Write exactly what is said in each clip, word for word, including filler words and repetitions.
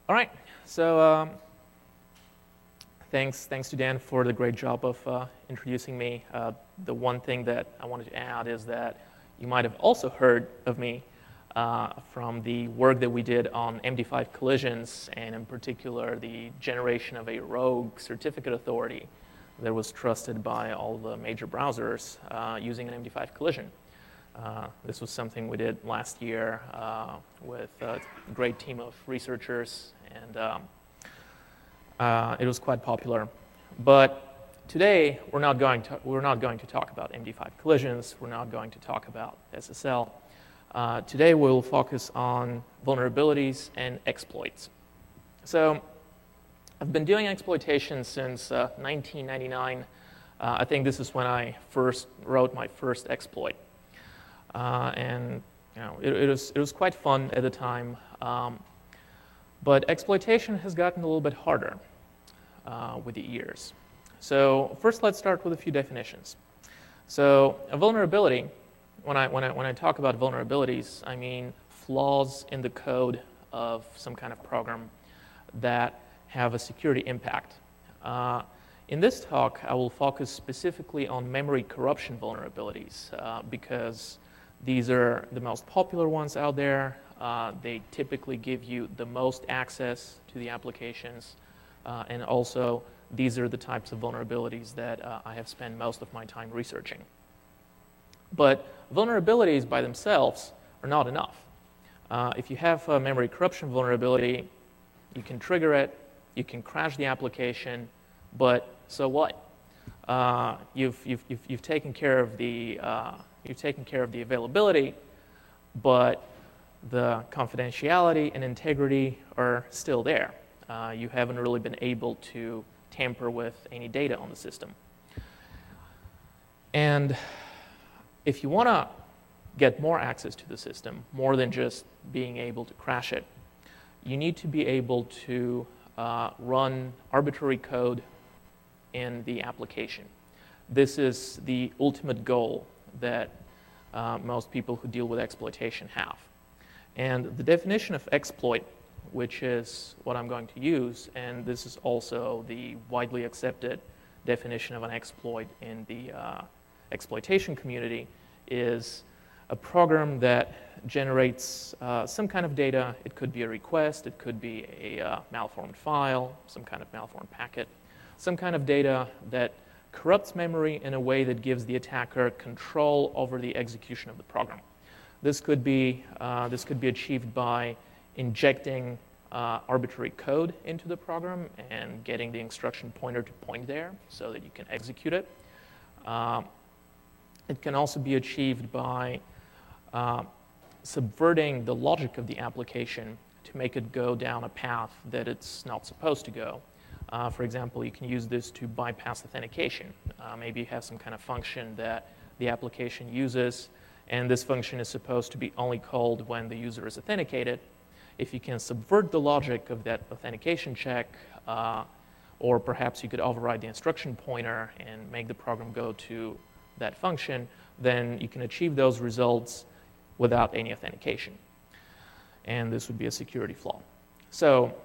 All right, so um, thanks, thanks to Dan for the great job of uh, introducing me. Uh, the one thing that I wanted to add is that you might have also heard of me uh, from the work that we did on M D five collisions, and in particular, the generation of a rogue certificate authority that was trusted by all the major browsers uh, using an M D five collision. Uh, this was something we did last year uh, with a great team of researchers, and um, uh, it was quite popular. But today, we're not going to we're not going to talk about M D five collisions. We're not going to talk about S S L. Uh, today, we'll focus on vulnerabilities and exploits. So, I've been doing exploitation since uh, nineteen ninety-nine. Uh, I think this is when I first wrote my first exploit. Uh, and you know, it, it, was, it was quite fun at the time. Um, but exploitation has gotten a little bit harder uh, with the years. So first, let's start with a few definitions. So a vulnerability, when I, when I, when I talk about vulnerabilities, I mean flaws in the code of some kind of program that have a security impact. Uh, in this talk, I will focus specifically on memory corruption vulnerabilities uh, because these are the most popular ones out there. Uh, they typically give you the most access to the applications. Uh, and also, these are the types of vulnerabilities that uh, I have spent most of my time researching. But vulnerabilities by themselves are not enough. Uh, if you have a memory corruption vulnerability, you can trigger it, you can crash the application, but so what? Uh, you've, you've, you've, you've taken care of the uh, You've taken care of the availability, but the confidentiality and integrity are still there. Uh, you haven't really been able to tamper with any data on the system. And if you want to get more access to the system, more than just being able to crash it, you need to be able to uh, run arbitrary code in the application. This is the ultimate goal that uh, most people who deal with exploitation have. And the definition of exploit, which is what I'm going to use, and this is also the widely accepted definition of an exploit in the uh, exploitation community, is a program that generates uh, some kind of data. It could be a request, it could be a uh, malformed file, some kind of malformed packet, some kind of data that corrupts memory in a way that gives the attacker control over the execution of the program. This could be, uh, this could be achieved by injecting uh, arbitrary code into the program and getting the instruction pointer to point there so that you can execute it. Um, it can also be achieved by uh, subverting the logic of the application to make it go down a path that it's not supposed to go. Uh, for example, you can use this to bypass authentication. Uh, maybe you have some kind of function that the application uses, and this function is supposed to be only called when the user is authenticated. If you can subvert the logic of that authentication check, uh, or perhaps you could override the instruction pointer and make the program go to that function, then you can achieve those results without any authentication. And this would be a security flaw. So,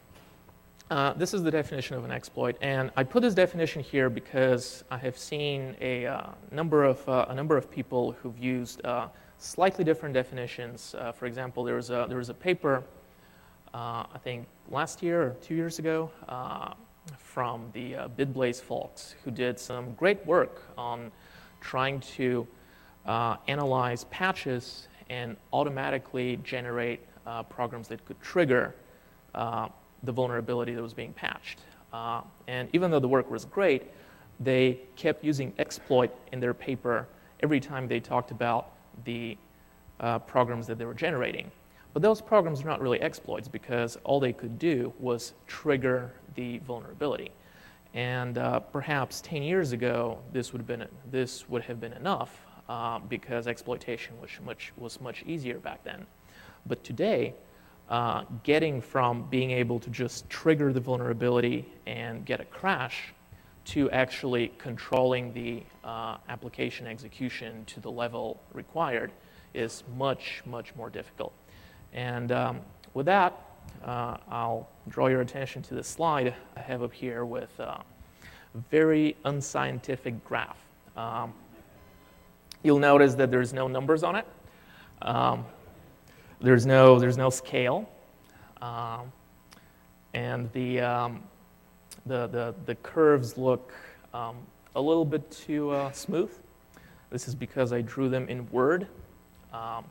Uh, this is the definition of an exploit, and I put this definition here because I have seen a uh, number of uh, a number of people who've used uh, slightly different definitions. Uh, for example, there was a there was a paper uh, I think last year or two years ago uh, from the uh, BitBlaze folks who did some great work on trying to uh, analyze patches and automatically generate uh, programs that could trigger Uh, the vulnerability that was being patched. Uh, and even though the work was great, they kept using exploit in their paper every time they talked about the uh, programs that they were generating. But those programs are not really exploits because all they could do was trigger the vulnerability. And uh, perhaps ten years ago, this would have been, this would have been enough uh, because exploitation was much, was much easier back then. But today, Uh, getting from being able to just trigger the vulnerability and get a crash to actually controlling the uh, application execution to the level required is much, much more difficult. And um, with that, uh, I'll draw your attention to this slide I have up here with uh, a very unscientific graph. Um, you'll notice that there's no numbers on it. Um, there's no there's no scale, um, and the, um, the the the curves look um, a little bit too uh, smooth. This is because I drew them in Word. Um,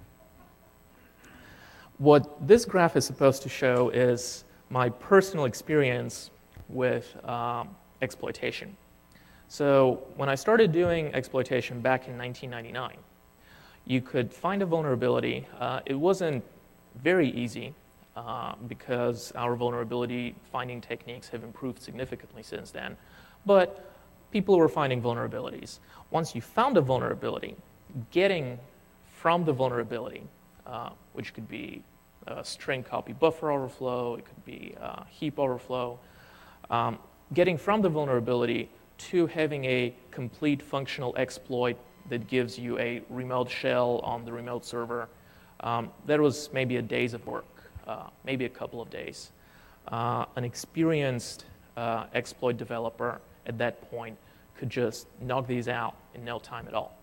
what this graph is supposed to show is my personal experience with um, exploitation. So when I started doing exploitation back in nineteen ninety-nine, you could find a vulnerability. Uh, it wasn't very easy uh, because our vulnerability finding techniques have improved significantly since then, but people were finding vulnerabilities. Once you found a vulnerability, getting from the vulnerability, uh, which could be a string copy buffer overflow, it could be a heap overflow, um, getting from the vulnerability to having a complete functional exploit that gives you a remote shell on the remote server, um, that was maybe a days of work, uh, maybe a couple of days. Uh, an experienced uh, exploit developer at that point could just knock these out in no time at all.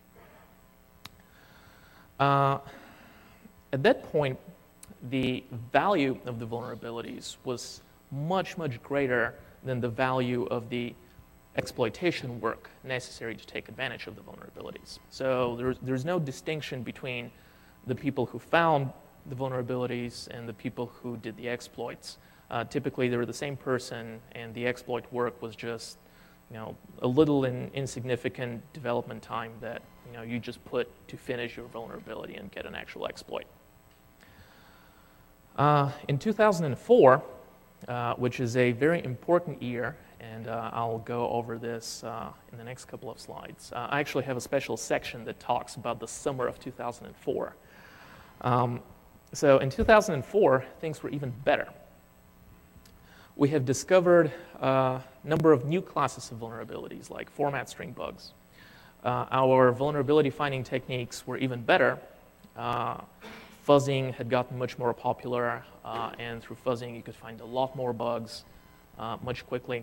Uh, at that point, the value of the vulnerabilities was much, much greater than the value of the exploitation work necessary to take advantage of the vulnerabilities. So there's, there's no distinction between the people who found the vulnerabilities and the people who did the exploits. Uh, typically, they were the same person, and the exploit work was just, you know, a little in, insignificant development time that, you know, you just put to finish your vulnerability and get an actual exploit. Uh, in two thousand four, uh, which is a very important year, and uh, I'll go over this uh, in the next couple of slides. Uh, I actually have a special section that talks about the summer of two thousand four. Um, so in two thousand four, things were even better. We have discovered a number of new classes of vulnerabilities, like format string bugs. Uh, our vulnerability finding techniques were even better. Uh, fuzzing had gotten much more popular, uh, and through fuzzing, you could find a lot more bugs uh, much quickly.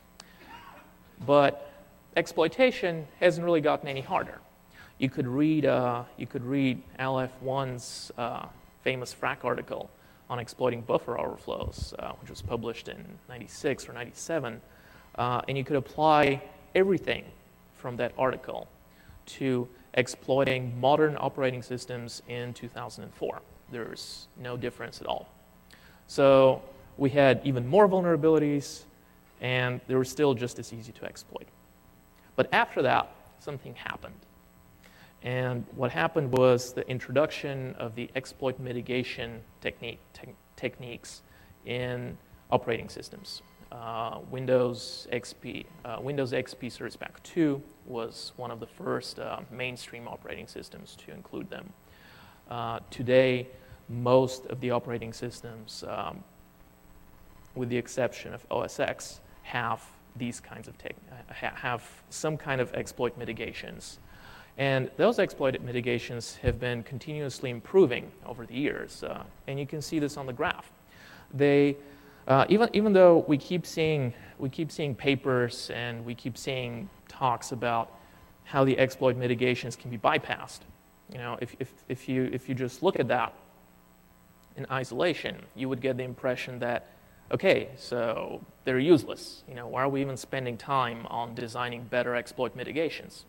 But exploitation hasn't really gotten any harder. You could read, uh, you could read L F one's uh, famous Frack article on exploiting buffer overflows, uh, which was published in ninety-six or ninety-seven, uh, and you could apply everything from that article to exploiting modern operating systems in two thousand four. There's no difference at all. So we had even more vulnerabilities, and they were still just as easy to exploit. But after that, something happened. And what happened was the introduction of the exploit mitigation technique, te techniques in operating systems. Uh, Windows X P, uh, Windows X P Service Pack two was one of the first uh, mainstream operating systems to include them. Uh, today, most of the operating systems, um, with the exception of O S X, have these kinds of tech, have some kind of exploit mitigations. And those exploit mitigations have been continuously improving over the years. Uh, and you can see this on the graph. They, uh, even, even though we keep seeing, we keep seeing papers and we keep seeing talks about how the exploit mitigations can be bypassed, you know, if, if, if, you, if you just look at that in isolation, you would get the impression that, okay, so they're useless. You know, why are we even spending time on designing better exploit mitigations?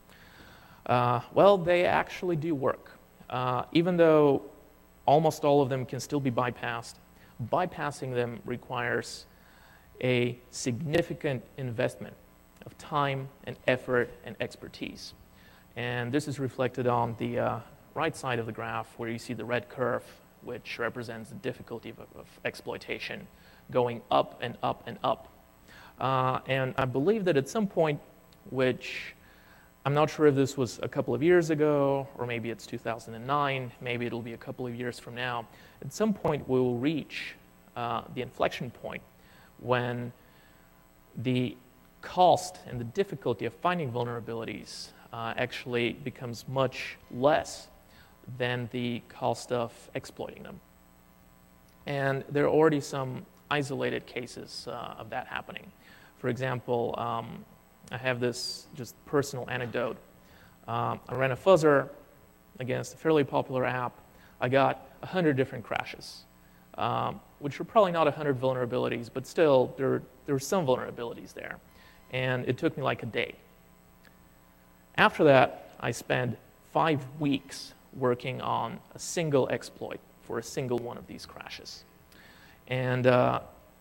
Uh, well, they actually do work. Uh, even though almost all of them can still be bypassed, bypassing them requires a significant investment of time and effort and expertise. And this is reflected on the uh, right side of the graph, where you see the red curve, which represents the difficulty of, of exploitation, going up and up and up. Uh, and I believe that at some point, which I'm not sure if this was a couple of years ago, or maybe it's two thousand nine, maybe it'll be a couple of years from now, at some point we will reach uh, the inflection point when the cost and the difficulty of finding vulnerabilities uh, actually becomes much less than the cost of exploiting them. And there are already some isolated cases uh, of that happening. For example, um, I have this just personal anecdote. Um, I ran a fuzzer against a fairly popular app. I got one hundred different crashes, um, which were probably not one hundred vulnerabilities, but still, there, there were some vulnerabilities there. And it took me like a day. After that, I spent five weeks working on a single exploit for a single one of these crashes. And uh,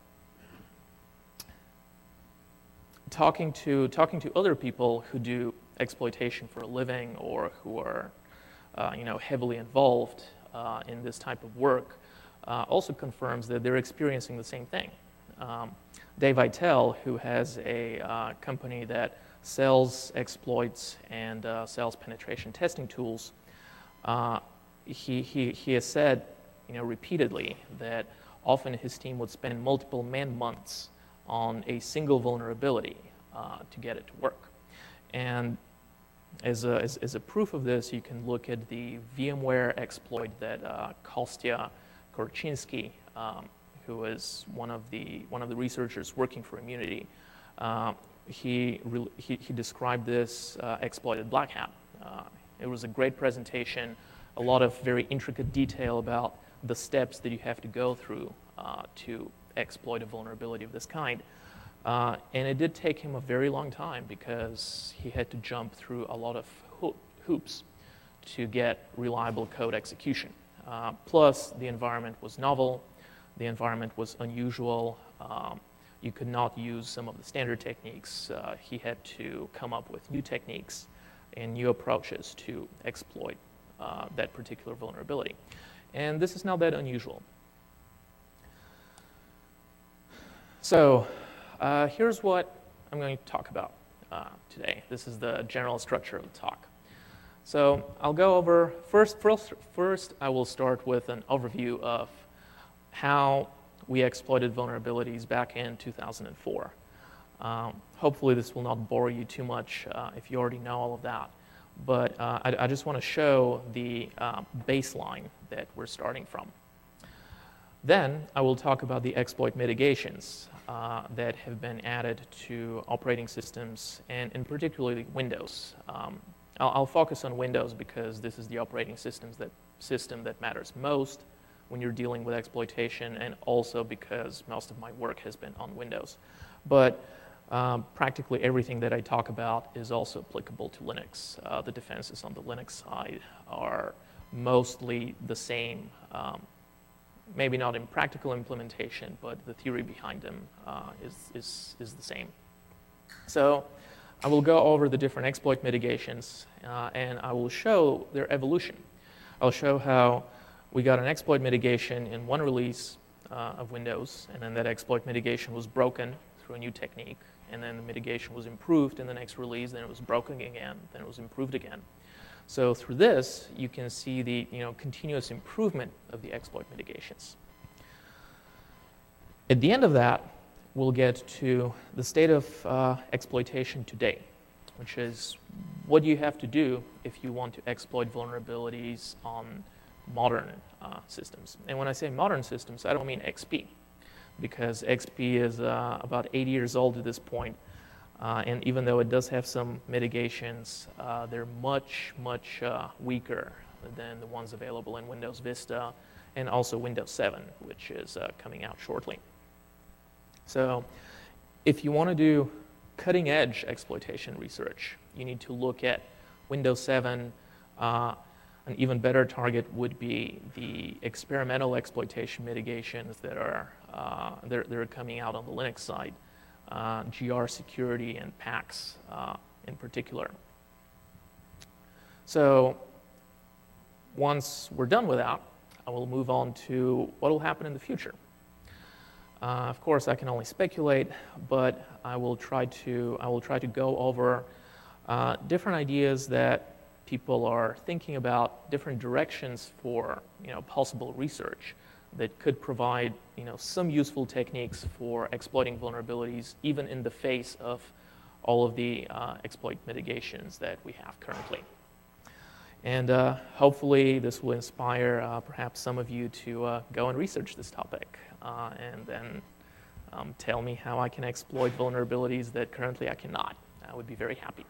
talking to, talking to other people who do exploitation for a living or who are uh, you know, heavily involved uh, in this type of work uh, also confirms that they're experiencing the same thing. Um, Dave Vitale, who has a uh, company that sells exploits and uh, sells penetration testing tools, uh, he, he, he has said you know, repeatedly that often his team would spend multiple man-months on a single vulnerability uh, to get it to work. And as a, as, as a proof of this, you can look at the VMware exploit that uh, Kostya Korchinski, um, who is one of the one of the researchers working for Immunity, uh, he, re he he described this uh, exploit at Black Hat. Uh, it was a great presentation, a lot of very intricate detail about the steps that you have to go through uh, to exploit a vulnerability of this kind. Uh, and it did take him a very long time because he had to jump through a lot of ho hoops to get reliable code execution. Uh, plus, the environment was novel, the environment was unusual, um, you could not use some of the standard techniques. Uh, he had to come up with new techniques and new approaches to exploit uh, that particular vulnerability. And this is not that unusual. So uh, here's what I'm going to talk about uh, today. This is the general structure of the talk. So I'll go over, first, first, first I will start with an overview of how we exploited vulnerabilities back in two thousand four. Um, hopefully this will not bore you too much uh, if you already know all of that. But uh, I, I just want to show the uh, baseline that we're starting from. Then I will talk about the exploit mitigations uh, that have been added to operating systems, and in particularly Windows. Um, I'll, I'll focus on Windows because this is the operating systems that, system that matters most when you're dealing with exploitation, and also because most of my work has been on Windows. But um, practically everything that I talk about is also applicable to Linux. Uh, the defenses on the Linux side are mostly the same. Um, maybe not in practical implementation, but the theory behind them uh, is, is, is the same. So I will go over the different exploit mitigations, uh, and I will show their evolution. I'll show how we got an exploit mitigation in one release uh, of Windows, and then that exploit mitigation was broken through a new technique, and then the mitigation was improved in the next release, then it was broken again, then it was improved again. So through this, you can see the you know, continuous improvement of the exploit mitigations. At the end of that, we'll get to the state of uh, exploitation today, which is what do you have to do if you want to exploit vulnerabilities on modern uh, systems. And when I say modern systems, I don't mean X P, because X P is uh, about eighty years old at this point. Uh, and even though it does have some mitigations, uh, they're much, much uh, weaker than the ones available in Windows Vista and also Windows seven, which is uh, coming out shortly. So if you want to do cutting-edge exploitation research, you need to look at Windows seven. Uh, an even better target would be the experimental exploitation mitigations that are, uh, that are coming out on the Linux side. Uh, G R security and PAX uh, in particular. So once we're done with that, I will move on to what will happen in the future. Uh, of course, I can only speculate, but I will try to I will try to go over uh, different ideas that people are thinking about, different directions for you know possible research that could provide you know, some useful techniques for exploiting vulnerabilities, even in the face of all of the uh, exploit mitigations that we have currently. And uh, hopefully this will inspire uh, perhaps some of you to uh, go and research this topic uh, and then um, tell me how I can exploit vulnerabilities that currently I cannot. I would be very happy.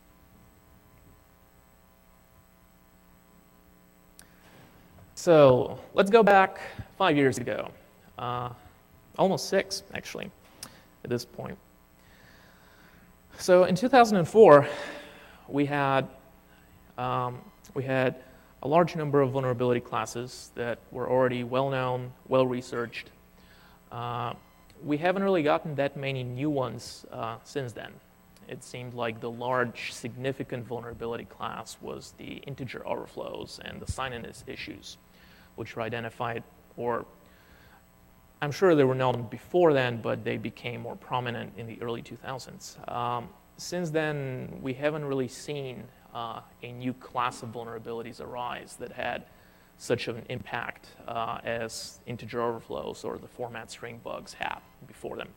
So let's go back five years ago, uh, almost six actually at this point. So in two thousand four, we had um, we had a large number of vulnerability classes that were already well-known, well-researched. Uh, we haven't really gotten that many new ones uh, since then. It seemed like the large, significant vulnerability class was the integer overflows and the sign-in issues, which were identified, or I'm sure they were known before then, but they became more prominent in the early two thousands. Um, since then, we haven't really seen uh, a new class of vulnerabilities arise that had such an impact uh, as integer overflows or the format string bugs had before them.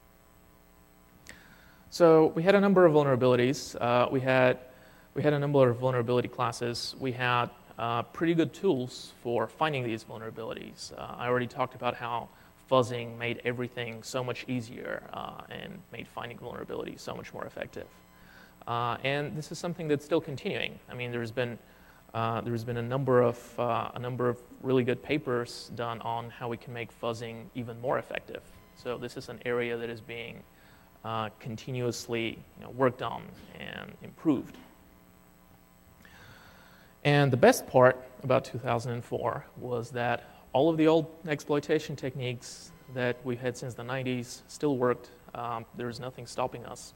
So we had a number of vulnerabilities. Uh, we had we had a number of vulnerability classes. We had uh, pretty good tools for finding these vulnerabilities. Uh, I already talked about how fuzzing made everything so much easier uh, and made finding vulnerabilities so much more effective. Uh, and this is something that's still continuing. I mean, there's been uh, there's been a number of uh, a number of really good papers done on how we can make fuzzing even more effective. So this is an area that is being uh, continuously you know, worked on and improved. And the best part about two thousand four was that all of the old exploitation techniques that we've had since the nineties still worked. Um, there was nothing stopping us.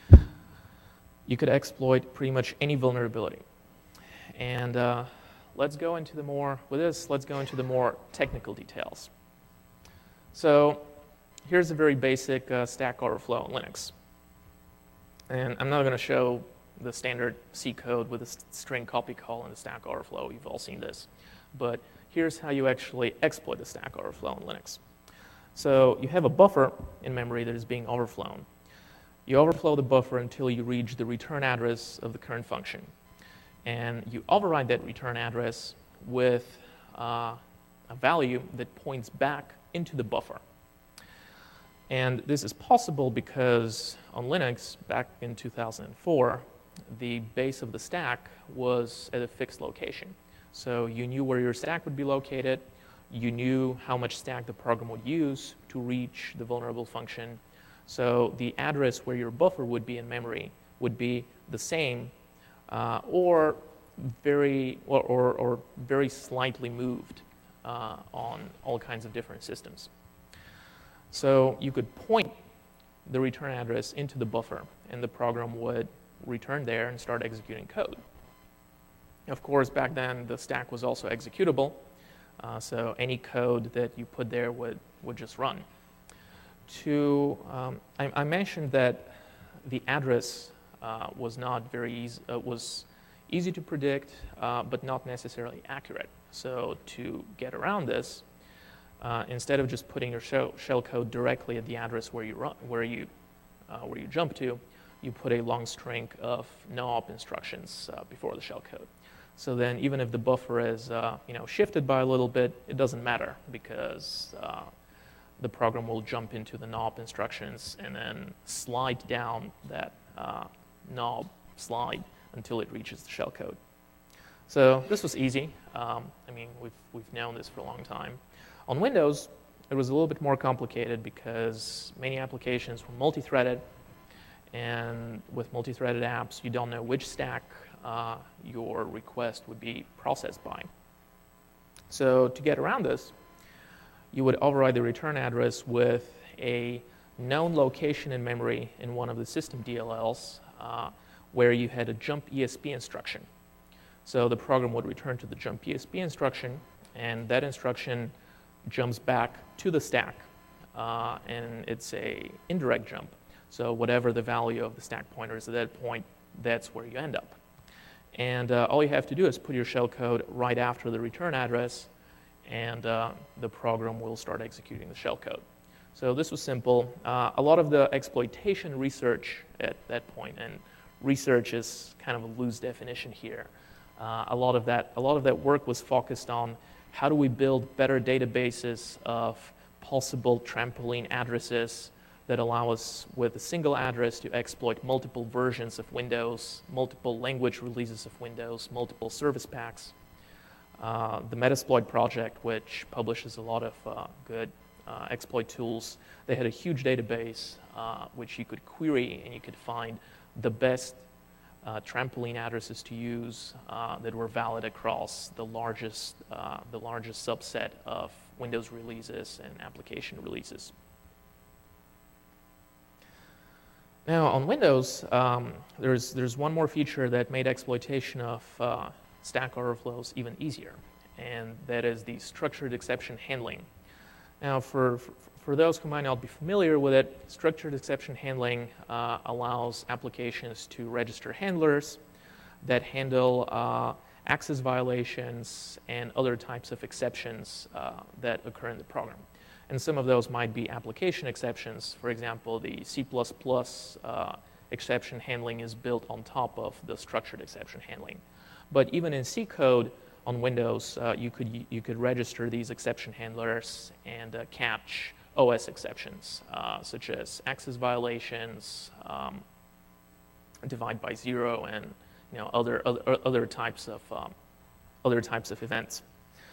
You could exploit pretty much any vulnerability. And uh, let's go into the more, with this, let's go into the more technical details. So here's a very basic uh, Stack Overflow in Linux. And I'm not going to show the standard C code with a string copy call and the Stack Overflow. You've all seen this. But here's how you actually exploit the Stack Overflow in Linux. So you have a buffer in memory that is being overflown. You overflow the buffer until you reach the return address of the current function. And you override that return address with uh, a value that points back into the buffer. And this is possible because on Linux, back in two thousand four, the base of the stack was at a fixed location. So you knew where your stack would be located. You knew how much stack the program would use to reach the vulnerable function. So the address where your buffer would be in memory would be the same uh, or very or, or, or very slightly moved uh, on all kinds of different systems. So you could point the return address into the buffer, and the program would return there and start executing code. Of course, back then, the stack was also executable, uh, so any code that you put there would, would just run. To, um, I, I mentioned that the address uh, was not very easy, uh, was easy to predict, uh, but not necessarily accurate. So to get around this, uh, instead of just putting your shell, shell code directly at the address where you run, where you, uh, where you jump to, you put a long string of no-op instructions uh, before the shell code. So then, even if the buffer is uh, you know shifted by a little bit, it doesn't matter because uh, the program will jump into the no-op instructions and then slide down that uh, no-op slide until it reaches the shell code. So this was easy. Um, I mean, we've we've known this for a long time. On Windows, it was a little bit more complicated because many applications were multi-threaded, and with multi-threaded apps, you don't know which stack uh, your request would be processed by. So to get around this, you would override the return address with a known location in memory in one of the system D L Ls uh, where you had a jump E S P instruction. So the program would return to the jump E S P instruction, and that instruction jumps back to the stack, uh, and it's a indirect jump. So whatever the value of the stack pointer is at that point, that's where you end up. And uh, all you have to do is put your shell code right after the return address, and uh, the program will start executing the shell code. So this was simple. Uh, a lot of the exploitation research at that point, and research is kind of a loose definition here, Uh, a lot of that, a lot of that work was focused on how do we build better databases of possible trampoline addresses that allow us with a single address to exploit multiple versions of Windows, multiple language releases of Windows, multiple service packs. Uh, the Metasploit project, which publishes a lot of uh, good uh, exploit tools, they had a huge database uh, which you could query and you could find the best uh, trampoline addresses to use uh, that were valid across the largest, uh, the largest subset of Windows releases and application releases. Now on Windows, um, there's, there's one more feature that made exploitation of uh, Stack Overflows even easier, and that is the structured exception handling. Now for, for, for those who might not be familiar with it, structured exception handling uh, allows applications to register handlers that handle uh, access violations and other types of exceptions uh, that occur in the program. And some of those might be application exceptions. For example, the C plus plus uh, exception handling is built on top of the structured exception handling. But even in C code on Windows, uh, you could you could register these exception handlers and uh, catch O S exceptions, uh, such as access violations, um, divide by zero, and you know other other, other types of um, other types of events.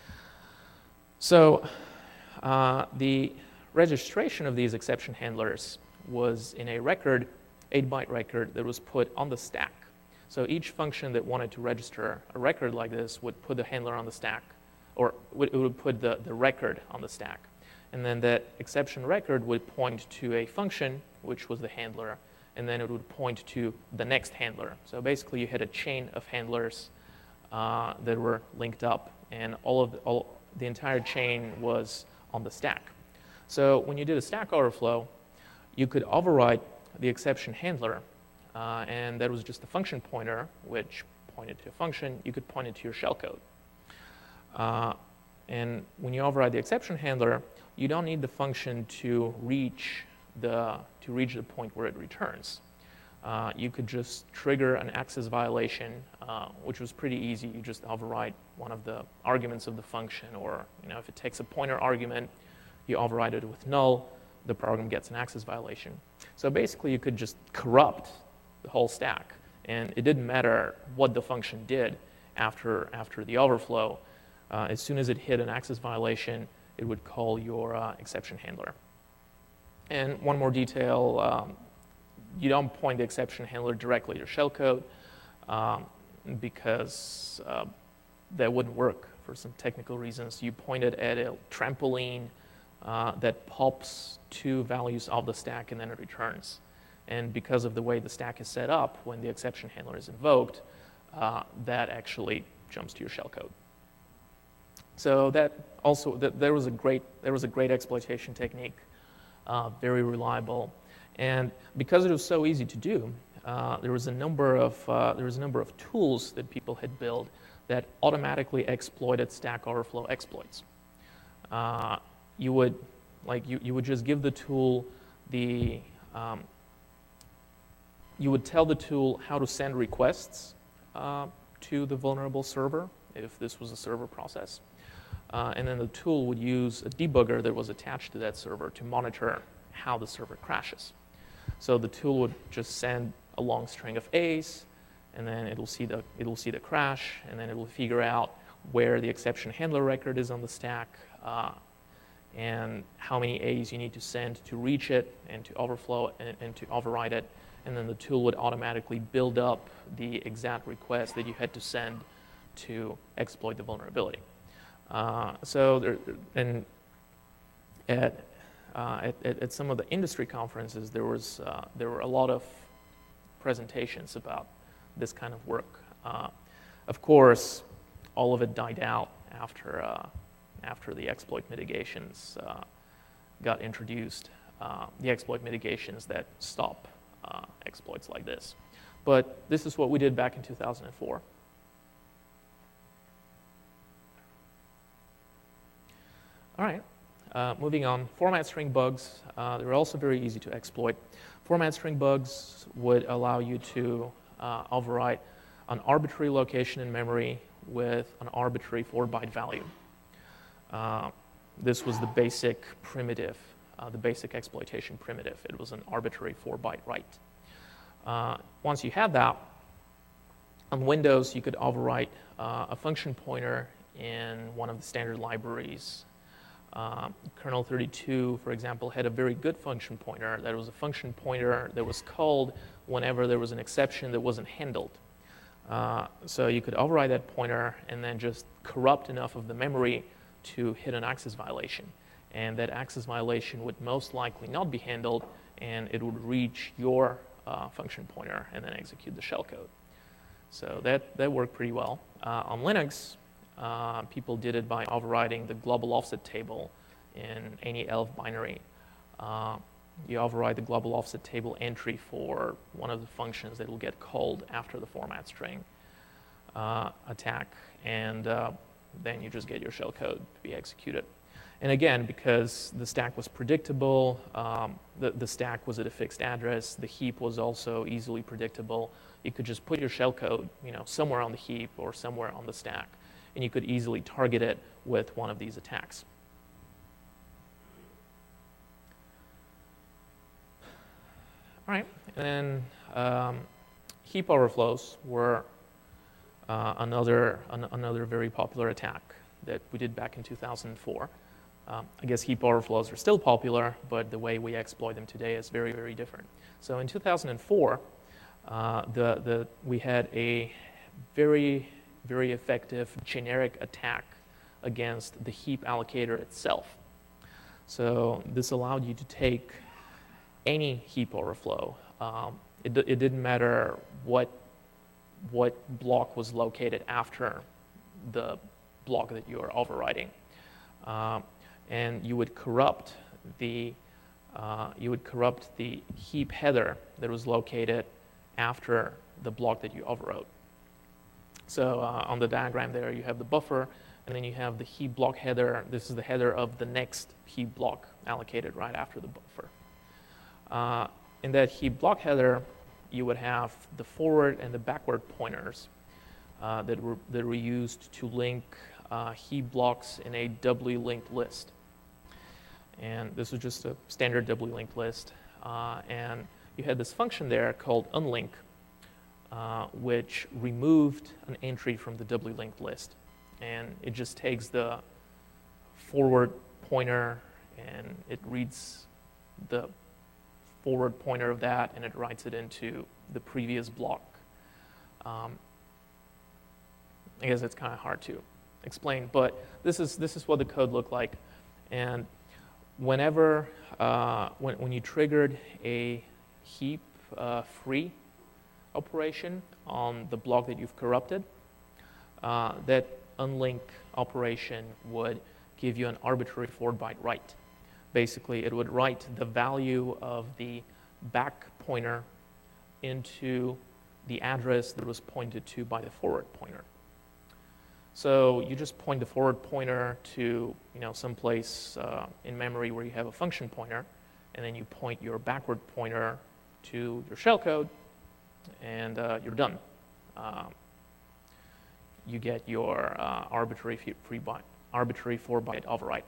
So uh, the registration of these exception handlers was in a record, eight byte record that was put on the stack. So each function that wanted to register a record like this would put the handler on the stack, or it would put the, the record on the stack. And then that exception record would point to a function, which was the handler, and then it would point to the next handler. So basically you had a chain of handlers uh, that were linked up, and all of the, all, the entire chain was on the stack. So when you did a Stack Overflow, you could override the exception handler, uh, and that was just a function pointer, which pointed to a function. You could point it to your shellcode. Uh, and when you override the exception handler, you don't need the function to reach the, to reach the point where it returns. Uh, you could just trigger an access violation, uh, which was pretty easy. You just override one of the arguments of the function, or you know, if it takes a pointer argument, you override it with null, the program gets an access violation. So basically you could just corrupt the whole stack, and it didn't matter what the function did after, after the overflow. Uh, as soon as it hit an access violation, it would call your uh, exception handler. And one more detail, um, you don't point the exception handler directly to shellcode um, because uh, that wouldn't work for some technical reasons. You point it at a trampoline uh, that pops two values of the stack and then it returns. And because of the way the stack is set up, when the exception handler is invoked, uh, that actually jumps to your shellcode. So that also, that there was a great, there was a great exploitation technique, uh, very reliable, and because it was so easy to do, uh, there was a number of uh, there was a number of tools that people had built that automatically exploited Stack Overflow exploits. Uh, you would like you you would just give the tool the um, you would tell the tool how to send requests uh, to the vulnerable server if this was a server process. Uh, and then the tool would use a debugger that was attached to that server to monitor how the server crashes. So the tool would just send a long string of A's, and then it'll see the, it'll see the crash, and then it will figure out where the exception handler record is on the stack, uh, and how many A's you need to send to reach it, and to overflow and, and to override it. And then the tool would automatically build up the exact request that you had to send to exploit the vulnerability. Uh, so, there, and at, uh, at, at some of the industry conferences, there was uh, there were a lot of presentations about this kind of work. Uh, of course, all of it died out after uh, after the exploit mitigations uh, got introduced. Uh, the exploit mitigations that stop uh, exploits like this. But this is what we did back in two thousand four. All right, uh, moving on. Format string bugs, uh, they're also very easy to exploit. Format string bugs would allow you to uh, override an arbitrary location in memory with an arbitrary four byte value. Uh, this was the basic primitive, uh, the basic exploitation primitive. It was an arbitrary four byte write. Uh, once you had that, on Windows, you could overwrite uh, a function pointer in one of the standard libraries. Uh, kernel thirty-two, for example, had a very good function pointer. That was a function pointer that was called whenever there was an exception that wasn't handled. Uh, so you could override that pointer and then just corrupt enough of the memory to hit an access violation. And that access violation would most likely not be handled, and it would reach your uh, function pointer and then execute the shellcode. So that, that worked pretty well. Uh, on Linux, uh, people did it by overriding the global offset table in any ELF binary. Uh, you override the global offset table entry for one of the functions that will get called after the format string uh, attack, and uh, then you just get your shellcode to be executed. And again, because the stack was predictable, um, the, the stack was at a fixed address, the heap was also easily predictable. You could just put your shellcode, you know, somewhere on the heap or somewhere on the stack, and you could easily target it with one of these attacks. All right, and then um, heap overflows were uh, another, an, another very popular attack that we did back in two thousand four. Um, I guess heap overflows are still popular, but the way we exploit them today is very, very different. So in two thousand four, uh, the, the, we had a very, very effective generic attack against the heap allocator itself. So this allowed you to take any heap overflow. Um, it, it didn't matter what, what block was located after the block that you are overriding. Um, and you would corrupt the uh, you would corrupt the heap header that was located after the block that you overwrote. So uh, on the diagram there, you have the buffer, and then you have the heap block header. This is the header of the next heap block allocated right after the buffer. Uh, in that heap block header, you would have the forward and the backward pointers uh, that were that were used to link uh, heap blocks in a doubly linked list. And this was just a standard doubly linked list. Uh, and you had this function there called unlink, uh, which removed an entry from the doubly linked list. And it just takes the forward pointer and it reads the forward pointer of that and it writes it into the previous block. Um, I guess it's kind of hard to explain, but this is this is what the code looked like. And whenever uh, when when you triggered a heap uh, free operation on the block that you've corrupted, uh, that unlink operation would give you an arbitrary four byte write. Basically, it would write the value of the back pointer into the address that was pointed to by the forward pointer. So you just point the forward pointer to, you know, someplace uh, in memory where you have a function pointer, and then you point your backward pointer to your shellcode, and uh, you're done. Um, you get your uh, arbitrary free byte, arbitrary four byte override.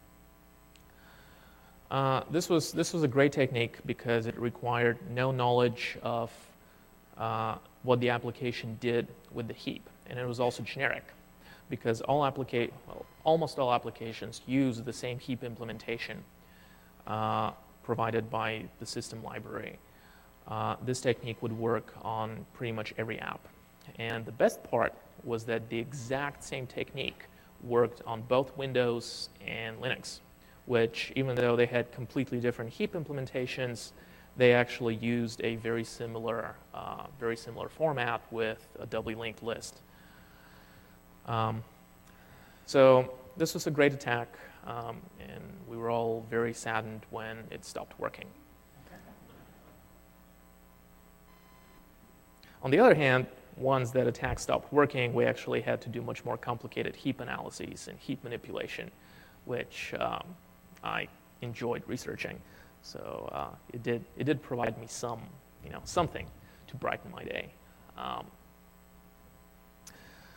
Uh, this was this was a great technique because it required no knowledge of uh, what the application did with the heap, and it was also generic, because all applica- well, almost all applications use the same heap implementation uh, provided by the system library. Uh, this technique would work on pretty much every app, and the best part was that the exact same technique worked on both Windows and Linux, which, even though they had completely different heap implementations, they actually used a very similar, uh, very similar format with a doubly linked list. Um, so this was a great attack, um, and we were all very saddened when it stopped working. On the other hand, once that attack stopped working, we actually had to do much more complicated heap analyses and heap manipulation, which um, I enjoyed researching. So uh, it did it did provide me some, you know, something to brighten my day. Um,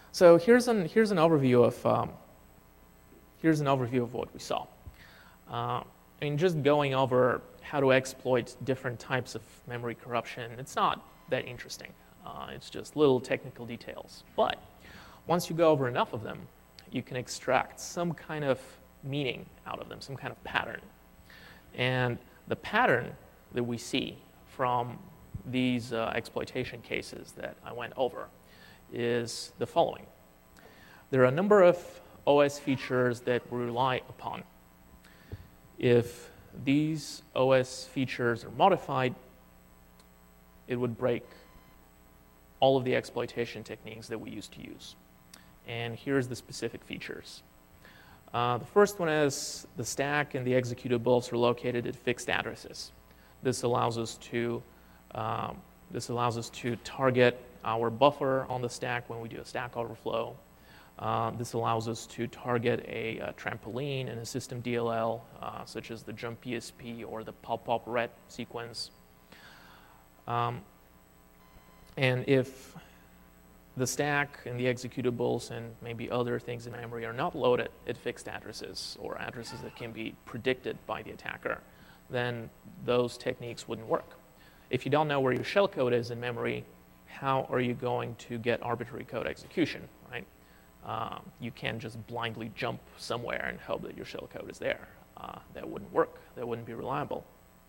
So here's an, here's an overview of um, here's an overview of what we saw. Uh, I mean, just going over how to exploit different types of memory corruption, it's not that interesting. Uh, it's just little technical details. But once you go over enough of them, you can extract some kind of meaning out of them, some kind of pattern. And the pattern that we see from these uh, exploitation cases that I went over is the following. There are a number of O S features that we rely upon. If these O S features are modified, it would break all of the exploitation techniques that we used to use. And here's the specific features. Uh, the first one is the stack and the executables are located at fixed addresses. This allows us to um, this allows us to target our buffer on the stack when we do a stack overflow. Uh, this allows us to target a, a trampoline in a system D L L, uh, such as the jump P S P or the pop-pop ret sequence. Um, and if the stack and the executables and maybe other things in memory are not loaded at fixed addresses or addresses that can be predicted by the attacker, then those techniques wouldn't work. If you don't know where your shellcode is in memory, how are you going to get arbitrary code execution, right? Um, you can't just blindly jump somewhere and hope that your shellcode is there. Uh, that wouldn't work. That wouldn't be reliable.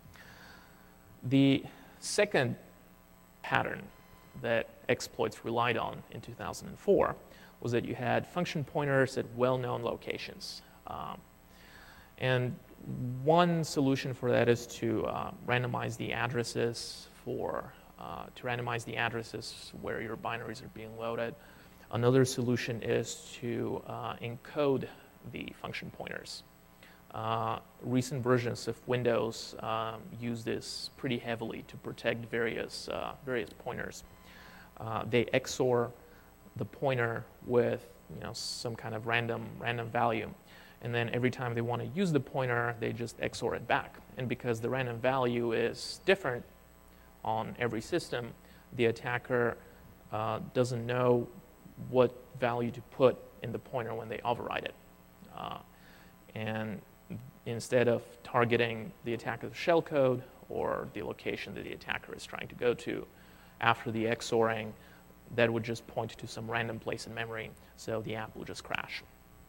The second pattern that exploits relied on in two thousand four was that you had function pointers at well-known locations. Um, and one solution for that is to uh, randomize the addresses for, uh, to randomize the addresses where your binaries are being loaded. Another solution is to uh, encode the function pointers. Uh, recent versions of Windows um, use this pretty heavily to protect various, uh, various pointers. Uh, they X O R the pointer with you know, some kind of random, random value. And then every time they want to use the pointer, they just X O R it back. And because the random value is different on every system, the attacker uh, doesn't know what value to put in the pointer when they override it. Uh, and instead of targeting the attacker's shellcode or the location that the attacker is trying to go to, after the XORing, that would just point to some random place in memory, so the app will just crash.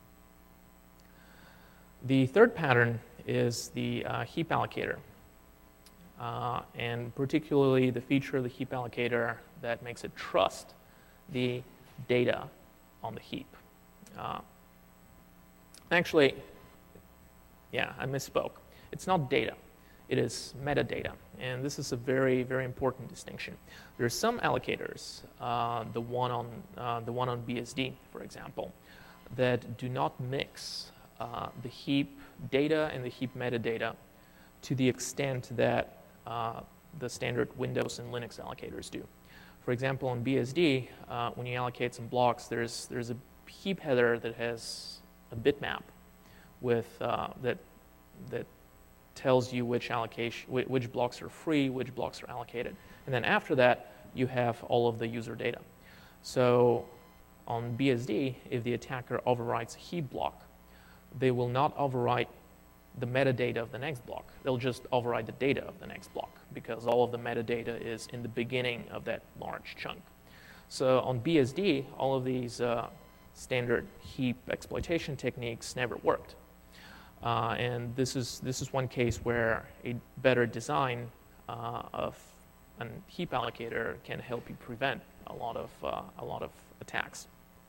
The third pattern is the uh, heap allocator, uh, and particularly the feature of the heap allocator that makes it trust the data on the heap. Uh, actually, yeah, I misspoke. It's not data. It is metadata, and this is a very, very important distinction. There are some allocators, uh, the one on uh, the one on B S D, for example, that do not mix uh, the heap data and the heap metadata to the extent that uh, the standard Windows and Linux allocators do. For example, on B S D, uh, when you allocate some blocks, there's there's a heap header that has a bitmap with uh, that that tells you which allocation, which blocks are free, which blocks are allocated. And then after that, you have all of the user data. So on B S D, if the attacker overwrites a heap block, they will not overwrite the metadata of the next block. They'll just overwrite the data of the next block because all of the metadata is in the beginning of that large chunk. So on B S D, all of these uh, standard heap exploitation techniques never worked. Uh, and this is, this is one case where a better design uh, of a heap allocator can help you prevent a lot of, uh, a lot of attacks.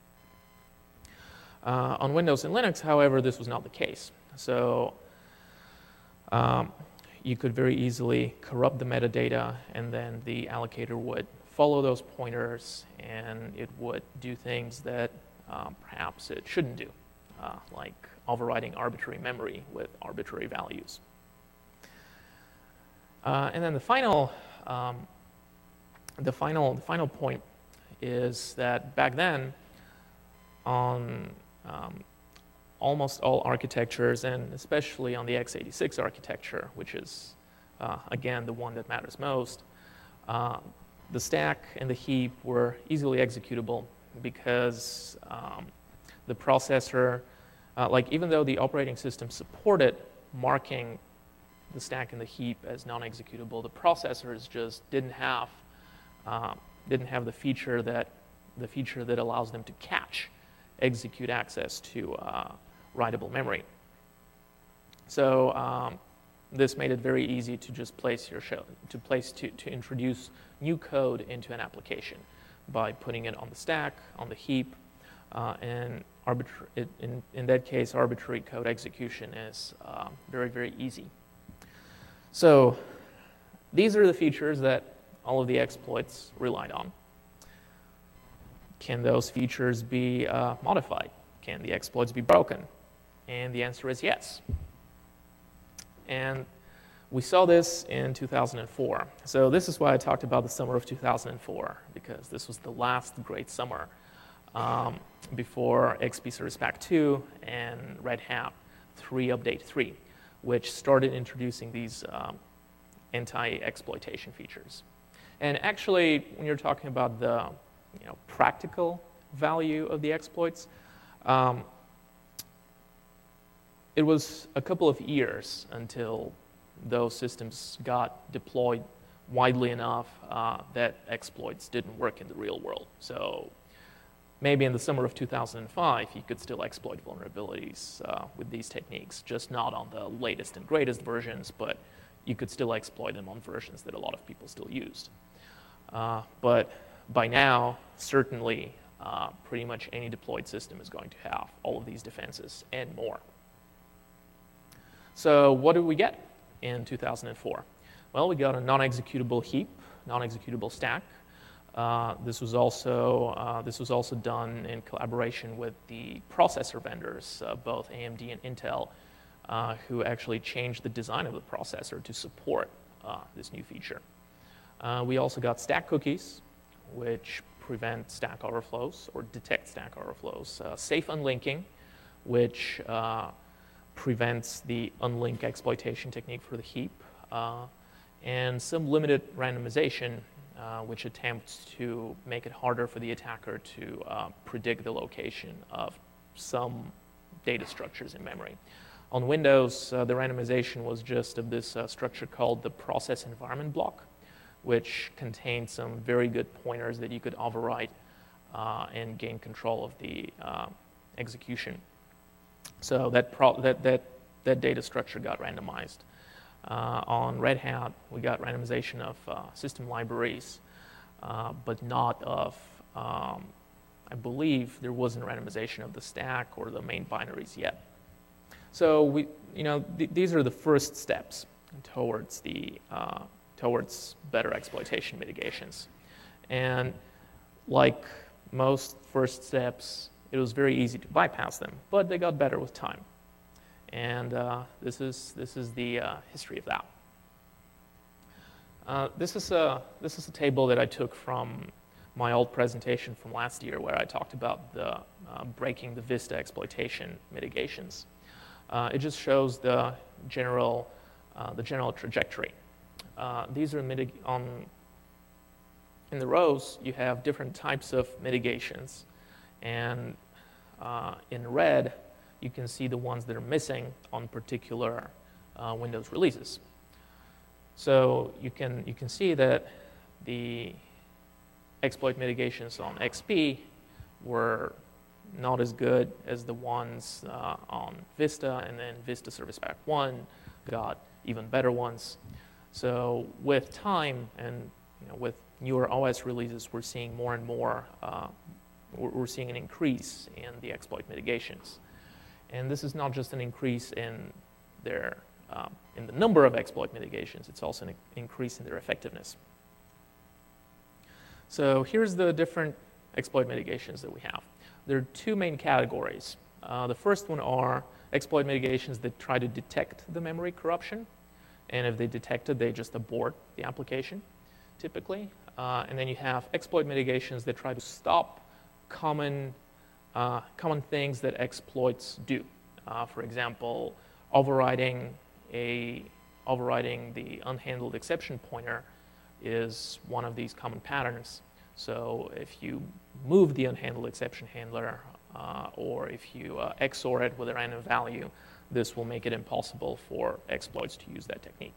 Uh, on Windows and Linux, however, this was not the case. So um, you could very easily corrupt the metadata, and then the allocator would follow those pointers, and it would do things that uh, perhaps it shouldn't do, uh, like overriding arbitrary memory with arbitrary values. Uh, and then the final, um, the final, the final point is that back then, on um, almost all architectures, and especially on the x eighty-six architecture, which is uh, again the one that matters most, uh, the stack and the heap were easily executable, because um, the processor, uh, like even though the operating system supported marking the stack and the heap as non-executable, the processors just didn't have uh, didn't have the feature that the feature that allows them to catch execute access to uh, writable memory. So um, this made it very easy to just place your shell, to place to, to introduce new code into an application by putting it on the stack, on the heap, uh, and arbitra- it, in, in that case, arbitrary code execution is uh, very, very easy. So these are the features that all of the exploits relied on. Can those features be uh, modified? Can the exploits be broken? And the answer is yes. And we saw this in two thousand four. So this is why I talked about the summer of two thousand four, because this was the last great summer um, before X P Service Pack two and Red Hat three Update three, which started introducing these um, anti-exploitation features. And actually, when you're talking about the you know, practical value of the exploits, um, it was a couple of years until those systems got deployed widely enough uh, that exploits didn't work in the real world. So maybe in the summer of two thousand five, you could still exploit vulnerabilities uh, with these techniques, just not on the latest and greatest versions, but you could still exploit them on versions that a lot of people still used. Uh, but by now, certainly, uh, pretty much any deployed system is going to have all of these defenses and more. So what did we get in two thousand four? Well, we got a non-executable heap, non-executable stack. Uh, this was also uh, this was also done in collaboration with the processor vendors, uh, both A M D and Intel, uh, who actually changed the design of the processor to support uh, this new feature. Uh, we also got stack cookies, which prevent stack overflows or detect stack overflows. Uh, safe unlinking, which uh, prevents the unlink exploitation technique for the heap. Uh, and some limited randomization, uh, which attempts to make it harder for the attacker to uh, predict the location of some data structures in memory. On Windows, uh, the randomization was just of this uh, structure called the process environment block, which contained some very good pointers that you could override uh, and gain control of the uh, execution. So that, pro that, that, that data structure got randomized. Uh, on Red Hat, we got randomization of uh, system libraries, uh, but not of, um, I believe there wasn't randomization of the stack or the main binaries yet. So we, you know, th these are the first steps towards the uh, towards better exploitation mitigations. And like most first steps, it was very easy to bypass them, but they got better with time. And uh, this is this is the uh, history of that. Uh, this is a this is a table that I took from my old presentation from last year, where I talked about the uh, breaking the Vista exploitation mitigations. Uh, it just shows the general uh, the general trajectory. Uh, these are mitig on in the rows. You have different types of mitigations, and uh, in red, you can see the ones that are missing on particular uh, Windows releases. So you can you can see that the exploit mitigations on X P were not as good as the ones uh, on Vista, and then Vista Service Pack one got even better ones. So with time and you know, with newer O S releases, we're seeing more and more, uh, we're, we're seeing an increase in the exploit mitigations. And this is not just an increase in their, um, in the number of exploit mitigations, it's also an increase in their effectiveness. So here's the different exploit mitigations that we have. There are two main categories. Uh, the first one are exploit mitigations that try to detect the memory corruption. And if they detect it, they just abort the application, typically. Uh, and then you have exploit mitigations that try to stop common, uh, common things that exploits do. Uh, for example, overriding, a, overriding the unhandled exception pointer is one of these common patterns. So if you move the unhandled exception handler, uh, or if you uh, X O R it with a random value, this will make it impossible for exploits to use that technique.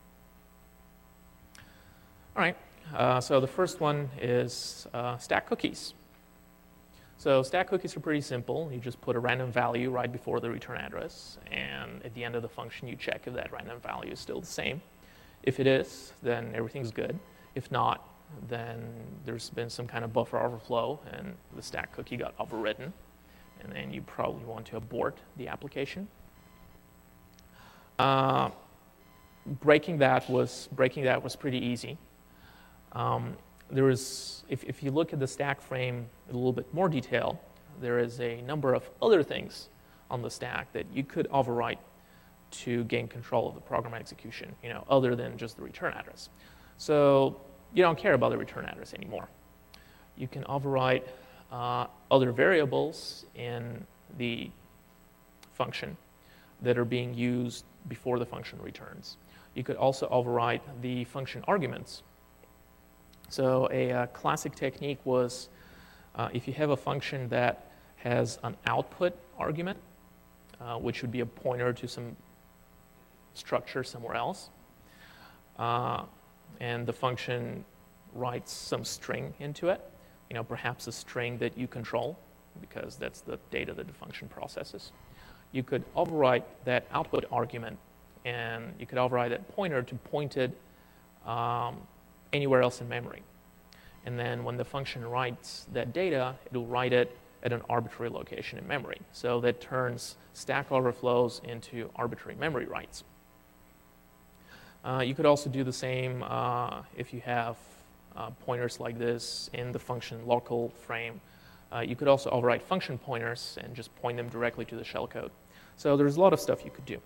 All right, uh, so the first one is uh, stack cookies. So stack cookies are pretty simple. You just put a random value right before the return address, and at the end of the function, you check if that random value is still the same. If it is, then everything's good. If not, then there's been some kind of buffer overflow, and the stack cookie got overwritten, and then you probably want to abort the application. Uh, breaking that was breaking that was pretty easy. Um, there is, if, if you look at the stack frame in a little bit more detail, there is a number of other things on the stack that you could overwrite to gain control of the program execution, you know, other than just the return address. So you don't care about the return address anymore. You can overwrite uh, other variables in the function that are being used before the function returns. You could also overwrite the function arguments. So a, uh classic technique was uh, if you have a function that has an output argument, uh, which would be a pointer to some structure somewhere else, uh, and the function writes some string into it, you know, perhaps a string that you control, because that's the data that the function processes. You could overwrite that output argument, and you could override that pointer to point it um, anywhere else in memory. And then when the function writes that data, it'll write it at an arbitrary location in memory. So that turns stack overflows into arbitrary memory writes. Uh, you could also do the same uh, if you have uh, pointers like this in the function local frame. Uh, you could also overwrite function pointers and just point them directly to the shellcode. So there's a lot of stuff you could do.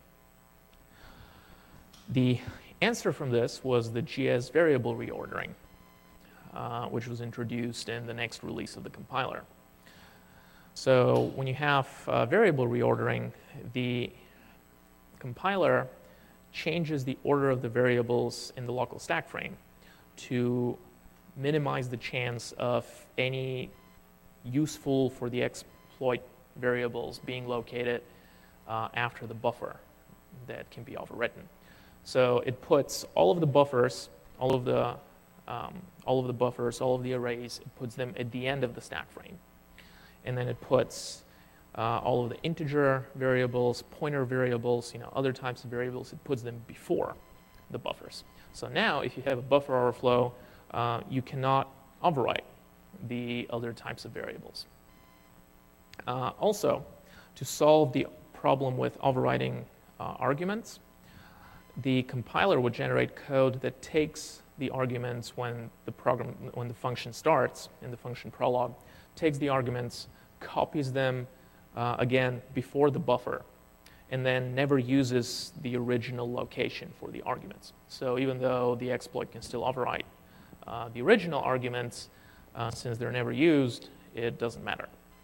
The answer from this was the G S variable reordering, uh, which was introduced in the next release of the compiler. So when you have uh, variable reordering, the compiler changes the order of the variables in the local stack frame to minimize the chance of any useful for the exploit variables being located uh, after the buffer that can be overwritten. So it puts all of the buffers, all of the, um, all of the buffers, all of the arrays, it puts them at the end of the stack frame. And then it puts uh, all of the integer variables, pointer variables, you know, other types of variables, it puts them before the buffers. So now if you have a buffer overflow, uh, you cannot overwrite the other types of variables. Uh, also, to solve the problem with overwriting uh, arguments, the compiler would generate code that takes the arguments when the program, when the function starts in the function prologue, takes the arguments, copies them uh, again before the buffer, and then never uses the original location for the arguments. So even though the exploit can still overwrite uh, the original arguments, uh, since they're never used, it doesn't matter.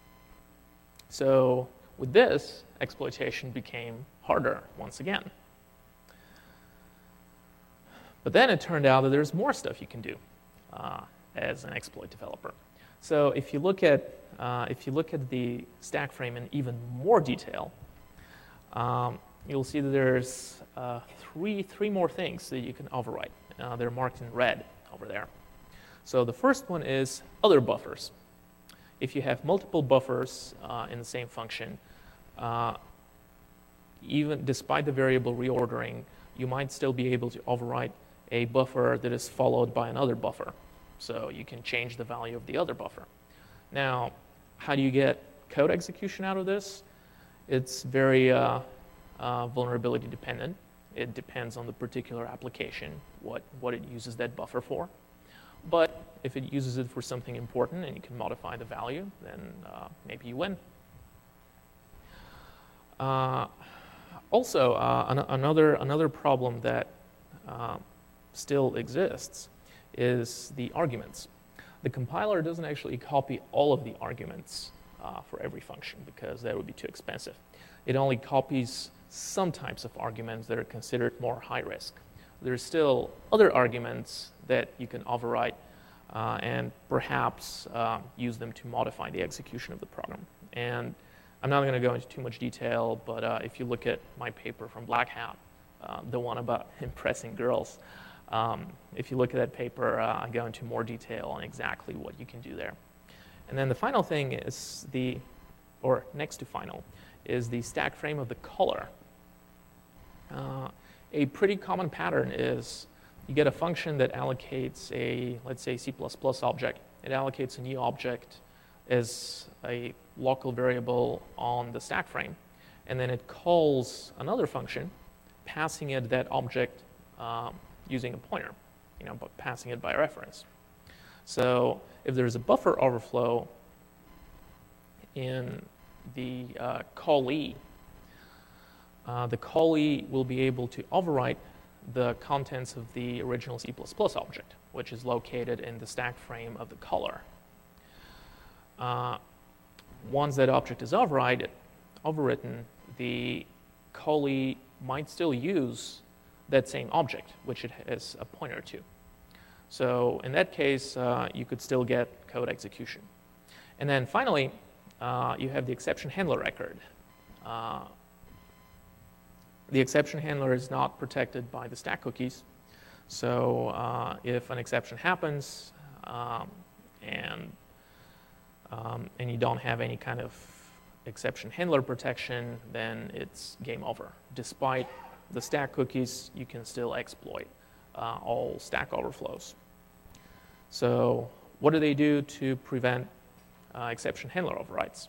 So with this, exploitation became harder once again. But then it turned out that there's more stuff you can do uh, as an exploit developer. So if you look at uh, if you look at the stack frame in even more detail, um, you'll see that there's uh, three three more things that you can overwrite. Uh, they're marked in red over there. So the first one is other buffers. If you have multiple buffers uh, in the same function, uh, even despite the variable reordering, you might still be able to overwrite a buffer that is followed by another buffer. So you can change the value of the other buffer. Now, how do you get code execution out of this? It's very uh, uh, vulnerability dependent. It depends on the particular application, what, what it uses that buffer for. But if it uses it for something important and you can modify the value, then uh, maybe you win. Uh, also, uh, an another, another problem that uh, still exists is the arguments. The compiler doesn't actually copy all of the arguments uh, for every function because that would be too expensive. It only copies some types of arguments that are considered more high risk. There's still other arguments that you can overwrite uh, and perhaps uh, use them to modify the execution of the program. And I'm not going to go into too much detail, but uh, if you look at my paper from Black Hat, uh, the one about impressing girls, um, if you look at that paper, uh, I go into more detail on exactly what you can do there. And then the final thing is the, or next to final, is the stack frame of the caller. Uh, a pretty common pattern is you get a function that allocates a, let's say, C plus plus object. It allocates a new object as a local variable on the stack frame, and then it calls another function, passing it that object um, using a pointer, you know, but passing it by reference. So if there's a buffer overflow in the uh, callee, uh, the callee will be able to overwrite the contents of the original C plus plus object, which is located in the stack frame of the caller. Uh, once that object is override, overwritten, the callee might still use that same object, which it has a pointer to. So in that case, uh, you could still get code execution. And then finally, uh, you have the exception handler record. Uh, the exception handler is not protected by the stack cookies. So uh, if an exception happens um, and, um, and you don't have any kind of exception handler protection, then it's game over. Despite the stack cookies, you can still exploit Uh, all stack overflows. So what do they do to prevent uh, exception handler overrides?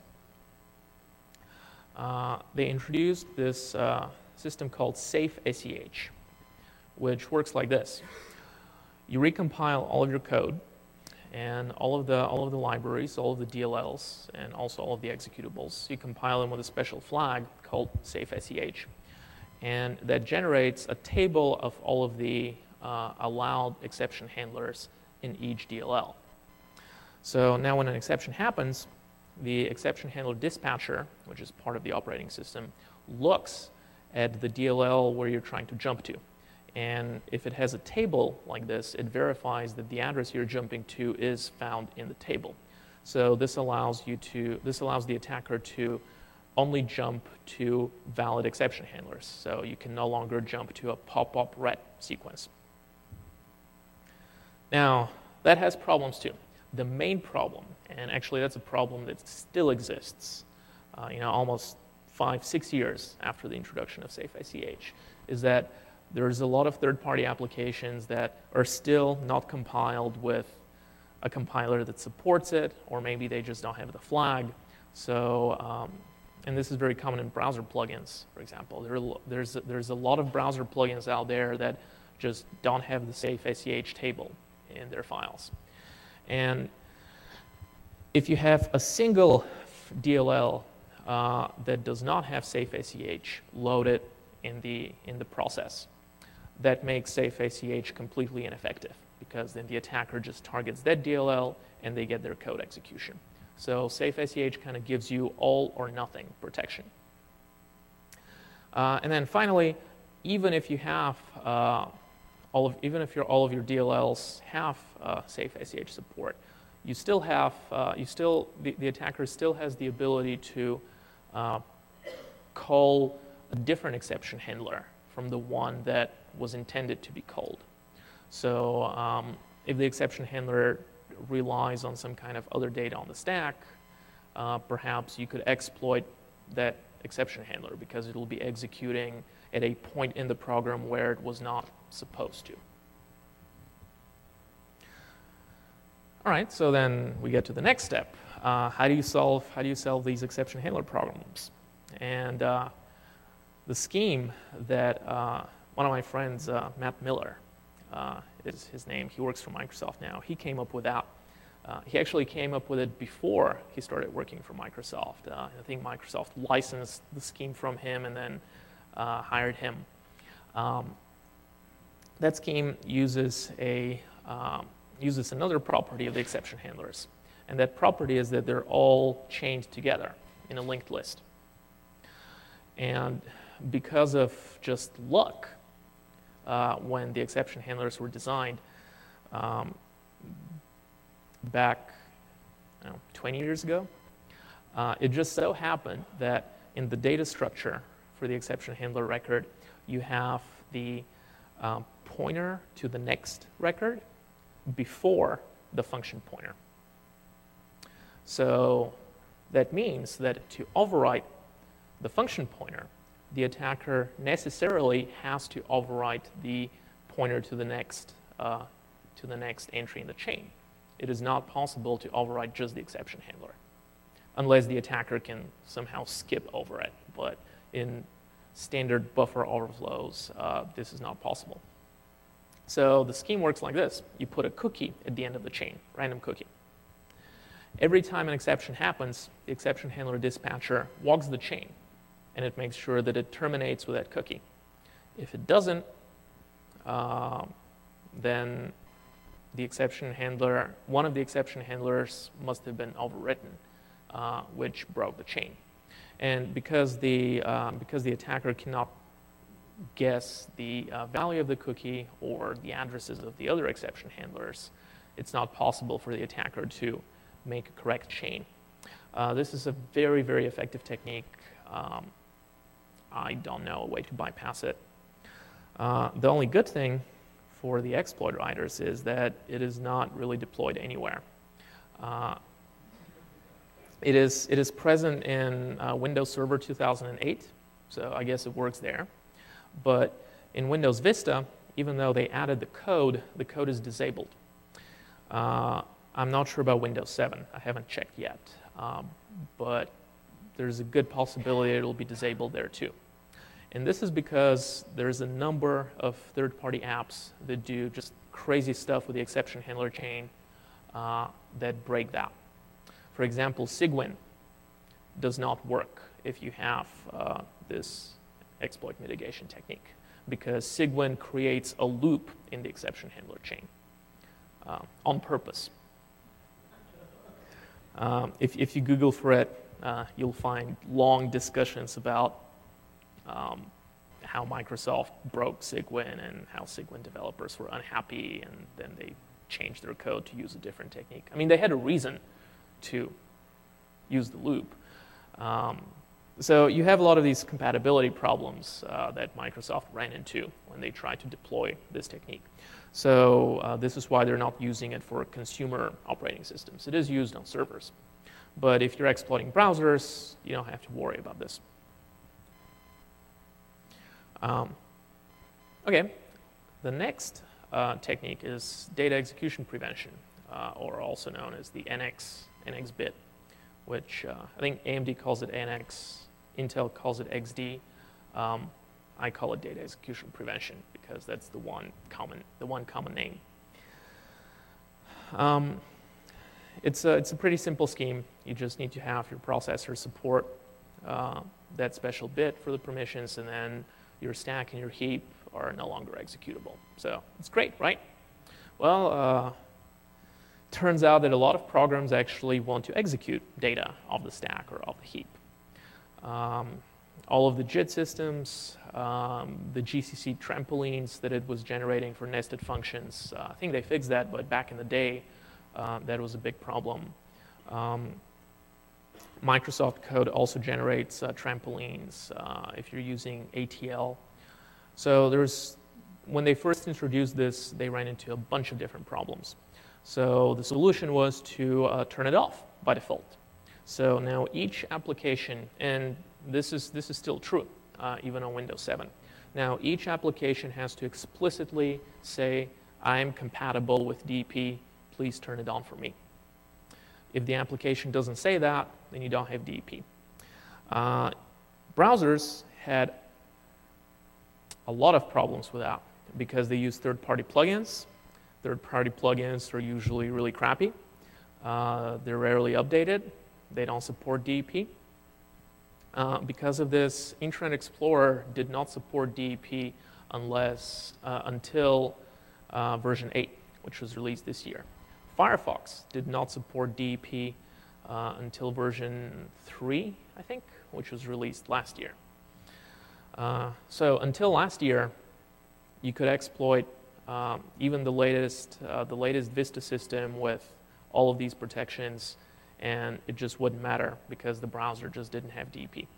Uh, they introduced this uh, system called safe S E H, which works like this. You recompile all of your code and all of the all of the libraries, all of the D L Ls, and also all of the executables. You compile them with a special flag called safe S E H, and that generates a table of all of the Uh, allowed exception handlers in each D L L. So now when an exception happens, the exception handler dispatcher, which is part of the operating system, looks at the D L L where you're trying to jump to. And if it has a table like this, it verifies that the address you're jumping to is found in the table. So this allows you to, this allows the attacker to only jump to valid exception handlers. So you can no longer jump to a pop-up ret sequence. Now, that has problems too. The main problem, and actually that's a problem that still exists, uh, you know, almost five, six years after the introduction of safe S E H, is that there's a lot of third-party applications that are still not compiled with a compiler that supports it, or maybe they just don't have the flag. So, um, and this is very common in browser plugins, for example. There are, there's, there's a lot of browser plugins out there that just don't have the safe S E H table in their files. And if you have a single D L L uh, that does not have safe S E H loaded in the, in the process, that makes safe S E H completely ineffective, because then the attacker just targets that D L L and they get their code execution. So safe S E H kind of gives you all or nothing protection. Uh, and then finally, even if you have uh, all of, even if your, all of your D L Ls have uh, safe S E H support, you still have, uh, you still, the, the attacker still has the ability to uh, call a different exception handler from the one that was intended to be called. So um, if the exception handler relies on some kind of other data on the stack, uh, perhaps you could exploit that exception handler because it will be executing at a point in the program where it was not supposed to. All right, so then we get to the next step. Uh, how do you solve, how do you solve these exception handler problems? And uh, the scheme that uh, one of my friends, uh, Matt Miller, uh, is his name, he works for Microsoft now, he came up with that. Uh, he actually came up with it before he started working for Microsoft. Uh, I think Microsoft licensed the scheme from him and then uh, hired him. Um, that scheme uses, a, um, uses another property of the exception handlers. And that property is that they're all chained together in a linked list. And because of just luck, uh, when the exception handlers were designed, um, back I don't know, twenty years ago. Uh, it just so happened that in the data structure for the exception handler record, you have the uh, pointer to the next record before the function pointer. So that means that to overwrite the function pointer, the attacker necessarily has to overwrite the pointer to the next uh, to the next entry in the chain. It is not possible to overwrite just the exception handler, unless the attacker can somehow skip over it. But in standard buffer overflows, uh, this is not possible. So the scheme works like this. You put a cookie at the end of the chain, random cookie. Every time an exception happens, the exception handler dispatcher walks the chain, and it makes sure that it terminates with that cookie. If it doesn't, uh, then the exception handler, one of the exception handlers must have been overwritten, uh, which broke the chain. And because the, uh, because the attacker cannot guess the uh, value of the cookie or the addresses of the other exception handlers, it's not possible for the attacker to make a correct chain. Uh, this is a very, very effective technique. Um, I don't know a way to bypass it. Uh, the only good thing for the exploit writers is that it is not really deployed anywhere. Uh, it is, it is present in uh, Windows Server two thousand eight, so I guess it works there. But in Windows Vista, even though they added the code, the code is disabled. Uh, I'm not sure about Windows seven. I haven't checked yet. Um, but there's a good possibility it'll be disabled there too. And this is because there's a number of third-party apps that do just crazy stuff with the exception handler chain uh, that break that. For example, Cygwin does not work if you have uh, this exploit mitigation technique, because Cygwin creates a loop in the exception handler chain uh, on purpose. Um, if, if you Google for it, uh, you'll find long discussions about um, how Microsoft broke Cygwin and how Cygwin developers were unhappy, and then they changed their code to use a different technique. I mean, they had a reason to use the loop. Um, so you have a lot of these compatibility problems uh, that Microsoft ran into when they tried to deploy this technique. So uh, this is why they're not using it for consumer operating systems. It is used on servers. But if you're exploiting browsers, you don't have to worry about this. Um, okay, the next uh, technique is data execution prevention, uh, or also known as the N X, N X bit, which uh, I think A M D calls it N X, Intel calls it X D. Um, I call it data execution prevention because that's the one common, the one common name. Um, it's, a, it's a pretty simple scheme. You just need to have your processor support uh, that special bit for the permissions, and then your stack and your heap are no longer executable. So it's great, right? Well, uh, turns out that a lot of programs actually want to execute data off the stack or off the heap. Um, all of the JIT systems, um, the G C C trampolines that it was generating for nested functions, uh, I think they fixed that, but back in the day, uh, that was a big problem. Um, Microsoft code also generates uh, trampolines uh, if you're using A T L. So there's, when they first introduced this, they ran into a bunch of different problems. So the solution was to uh, turn it off by default. So now each application, and this is, this is still true, uh, even on Windows seven. Now each application has to explicitly say, I'm compatible with D P, please turn it on for me. If the application doesn't say that, then you don't have D P. Uh, browsers had a lot of problems with that because they use third-party plugins. Third-party plugins are usually really crappy. Uh, they're rarely updated. They don't support D E P. Uh, because of this, Internet Explorer did not support D E P unless, uh, until uh, version eight, which was released this year. Firefox did not support D E P uh, until version three, I think, which was released last year. Uh, so until last year, you could exploit um, even the latest, uh, the latest Vista system with all of these protections, and it just wouldn't matter because the browser just didn't have D E P.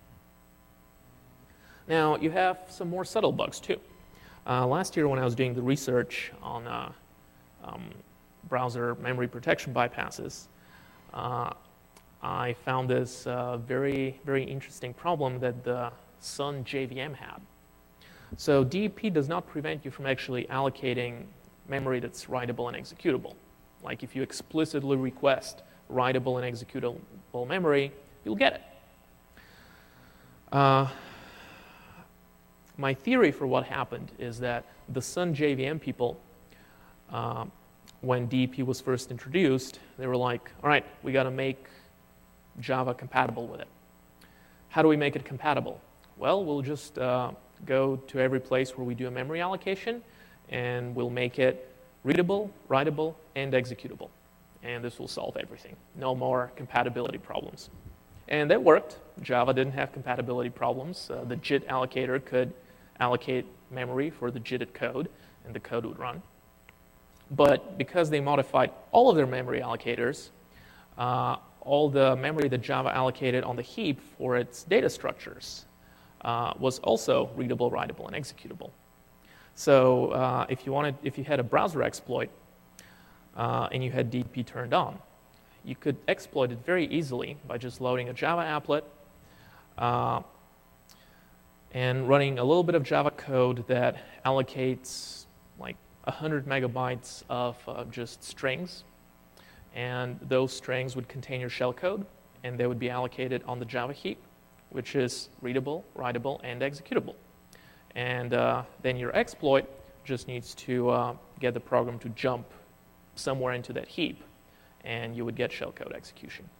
Now, you have some more subtle bugs too. Uh, last year when I was doing the research on uh, um, browser memory protection bypasses, uh, I found this uh, very, very interesting problem that the Sun J V M had. So D E P does not prevent you from actually allocating memory that's writable and executable. Like if you explicitly request writable and executable memory, you'll get it. Uh, my theory for what happened is that the Sun J V M people, uh, when D E P was first introduced, they were like, all right, we got to make Java compatible with it. How do we make it compatible? Well, we'll just uh, go to every place where we do a memory allocation, and we'll make it readable, writable, and executable. And this will solve everything. No more compatibility problems. And that worked. Java didn't have compatibility problems. Uh, the JIT allocator could allocate memory for the JITted code, and the code would run. But because they modified all of their memory allocators, uh, all the memory that Java allocated on the heap for its data structures uh, was also readable, writable, and executable. So uh, if you wanted, if you had a browser exploit uh, and you had D E P turned on, you could exploit it very easily by just loading a Java applet uh, and running a little bit of Java code that allocates like one hundred megabytes of uh, just strings. And those strings would contain your shellcode, and they would be allocated on the Java heap, which is readable, writable, and executable. And uh, then your exploit just needs to uh, get the program to jump somewhere into that heap, and you would get shellcode execution.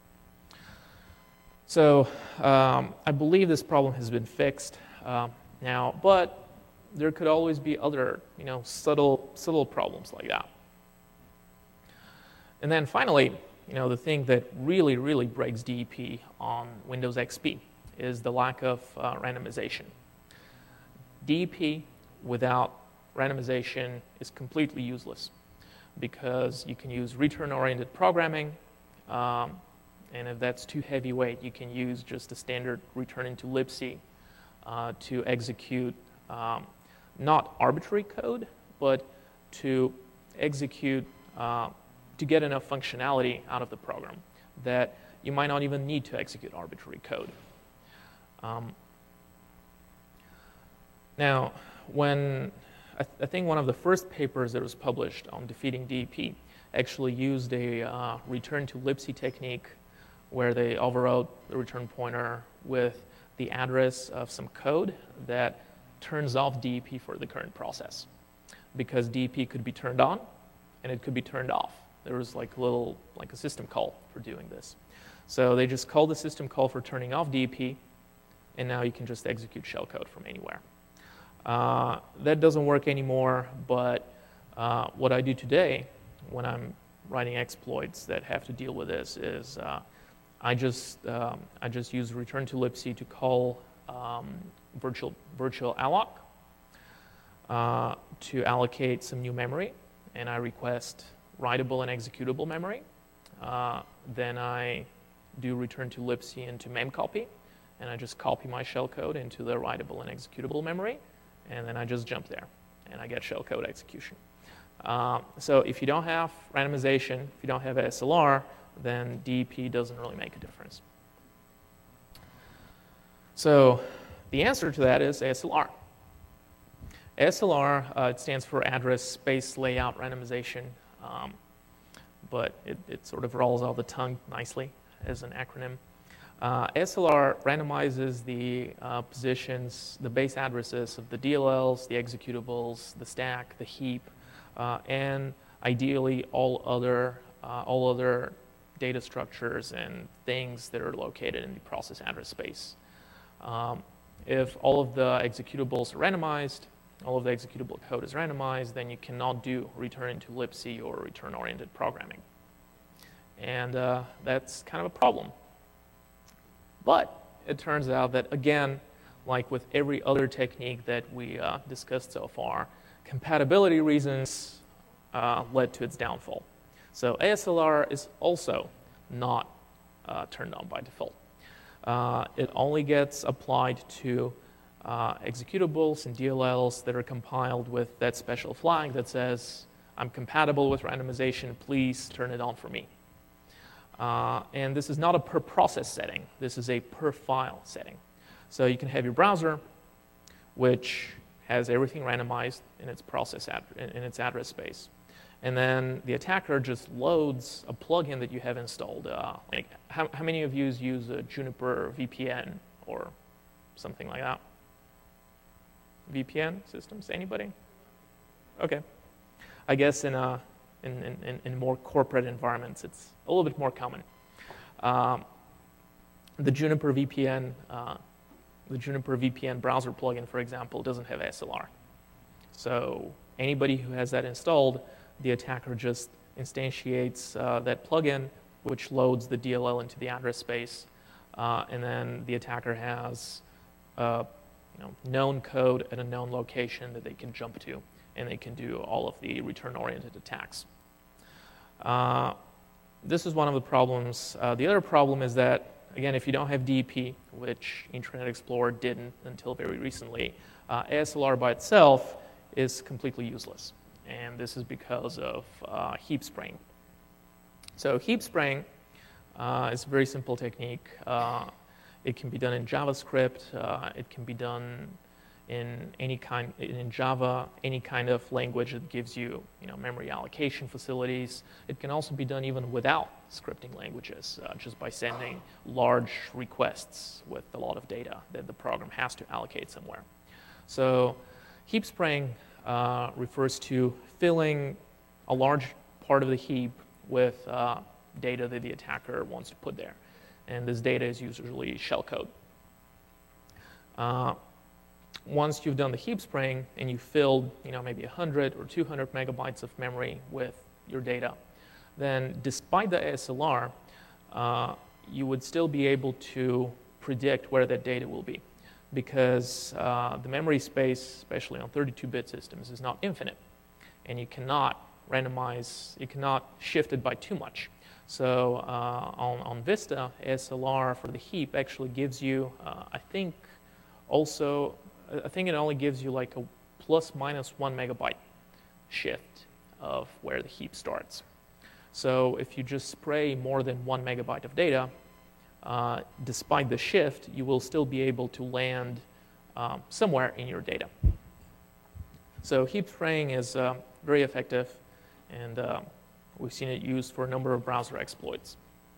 So um, I believe this problem has been fixed uh, now, but there could always be other, you know, subtle, subtle problems like that. And then finally, you know, the thing that really, really breaks D E P on Windows X P is the lack of uh, randomization. D E P without randomization is completely useless because you can use return-oriented programming, um, and if that's too heavyweight, you can use just a standard return into libc uh, to execute um, not arbitrary code, but to execute uh, to get enough functionality out of the program that you might not even need to execute arbitrary code. Um, now, when I, th I think one of the first papers that was published on defeating D E P actually used a uh, return to libc technique where they overrode the return pointer with the address of some code that turns off D E P for the current process, because D E P could be turned on and it could be turned off. There was like a little, like a system call for doing this. So they just called the system call for turning off D E P, and now you can just execute shellcode from anywhere. Uh, that doesn't work anymore, but uh, what I do today when I'm writing exploits that have to deal with this is uh, I just um, I just use return to libc to call um, virtual virtual alloc uh, to allocate some new memory, and I request writable and executable memory. Uh, then I do return to libc into memcopy, and I just copy my shellcode into the writable and executable memory, and then I just jump there, and I get shellcode execution. Uh, so if you don't have randomization, if you don't have A S L R, then D E P doesn't really make a difference. So the answer to that is A S L R. A S L R, uh, it stands for Address Space Layout Randomization, um, but it, it sort of rolls off the tongue nicely as an acronym. Uh, A S L R randomizes the uh, positions, the base addresses of the D L Ls, the executables, the stack, the heap, uh, and ideally all other, uh, all other data structures and things that are located in the process address space. Um, if all of the executables are randomized, all of the executable code is randomized, then you cannot do return into libc or return-oriented programming. And uh, that's kind of a problem. But it turns out that, again, like with every other technique that we uh, discussed so far, compatibility reasons uh, led to its downfall. So A S L R is also not uh, turned on by default. Uh, it only gets applied to uh, executables and D L Ls that are compiled with that special flag that says, I'm compatible with randomization, please turn it on for me. Uh, and this is not a per process setting, this is a per file setting. So you can have your browser, which has everything randomized in its process ad in its address space. And then the attacker just loads a plugin that you have installed. Uh, like how, how many of you use a Juniper V P N or something like that? V P N systems, anybody? Okay. I guess in, a, in, in, in more corporate environments, it's a little bit more common. Um, the Juniper V P N, uh, the Juniper V P N browser plugin, for example, doesn't have A S L R. So anybody who has that installed, the attacker just instantiates uh, that plugin, which loads the D L L into the address space, uh, and then the attacker has uh, you know, known code at a known location that they can jump to, and they can do all of the return-oriented attacks. Uh, this is one of the problems. Uh, the other problem is that, again, if you don't have D E P, which Internet Explorer didn't until very recently, uh, A S L R by itself is completely useless. And this is because of uh, heap spraying. So heap spraying uh, is a very simple technique. Uh, it can be done in JavaScript. Uh, it can be done in any kind in Java, any kind of language that gives you, you know, memory allocation facilities. It can also be done even without scripting languages, uh, just by sending large requests with a lot of data that the program has to allocate somewhere. So heap spraying Uh, refers to filling a large part of the heap with uh, data that the attacker wants to put there. And this data is usually shellcode. Uh, once you've done the heap spraying and you filled, you know, maybe one hundred or two hundred megabytes of memory with your data, then despite the A S L R, uh, you would still be able to predict where that data will be, because uh, the memory space, especially on thirty-two bit systems, is not infinite. And you cannot randomize, you cannot shift it by too much. So uh, on, on Vista, A S L R for the heap actually gives you, uh, I think also, I think it only gives you like a plus minus one megabyte shift of where the heap starts. So if you just spray more than one megabyte of data, Uh, despite the shift, you will still be able to land um, somewhere in your data. So heap spraying is uh, very effective, and uh, we've seen it used for a number of browser exploits.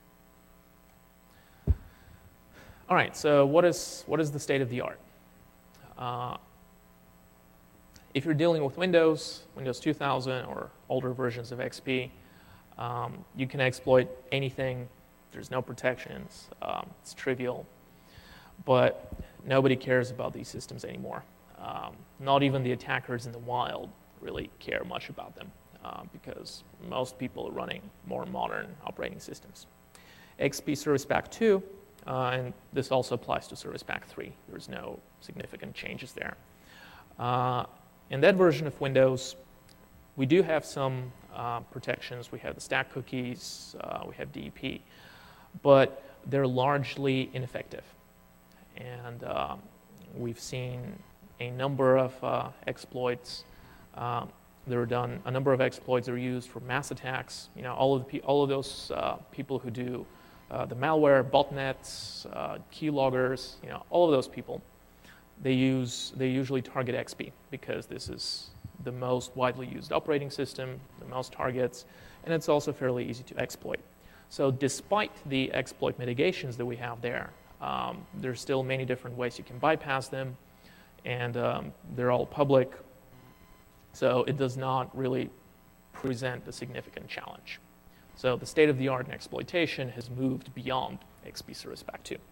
All right, so what is, what is the state of the art? Uh, if you're dealing with Windows, Windows two thousand or older versions of X P, um, you can exploit anything. There's no protections. Um, it's trivial. But nobody cares about these systems anymore. Um, not even the attackers in the wild really care much about them, uh, because most people are running more modern operating systems. X P Service Pack two, uh, and this also applies to Service Pack three. There's no significant changes there. Uh, in that version of Windows, we do have some uh, protections. We have the stack cookies, uh, we have D E P. But they're largely ineffective. And um, we've seen a number of uh, exploits um, that are done. A number of exploits are used for mass attacks. You know, all of the all of those uh, people who do uh, the malware, botnets, uh, keyloggers. You know, all of those people. They use they usually target X P because this is the most widely used operating system, the most targets, and it's also fairly easy to exploit. So despite the exploit mitigations that we have there, um, there's still many different ways you can bypass them, and um, they're all public. So it does not really present a significant challenge. So the state of the art in exploitation has moved beyond X P Service Pack two.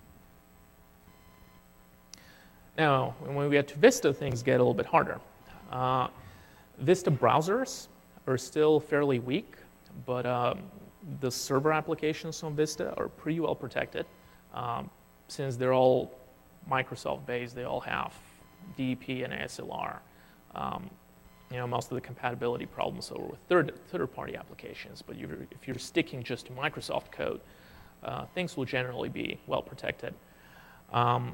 Now, when we get to Vista, things get a little bit harder. Uh, Vista browsers are still fairly weak, but um, the server applications on Vista are pretty well protected. Um, since they're all Microsoft-based, they all have D E P and A S L R. Um, you know, most of the compatibility problems over with third, third-party applications. But you're, if you're sticking just to Microsoft code, uh, things will generally be well protected. Um,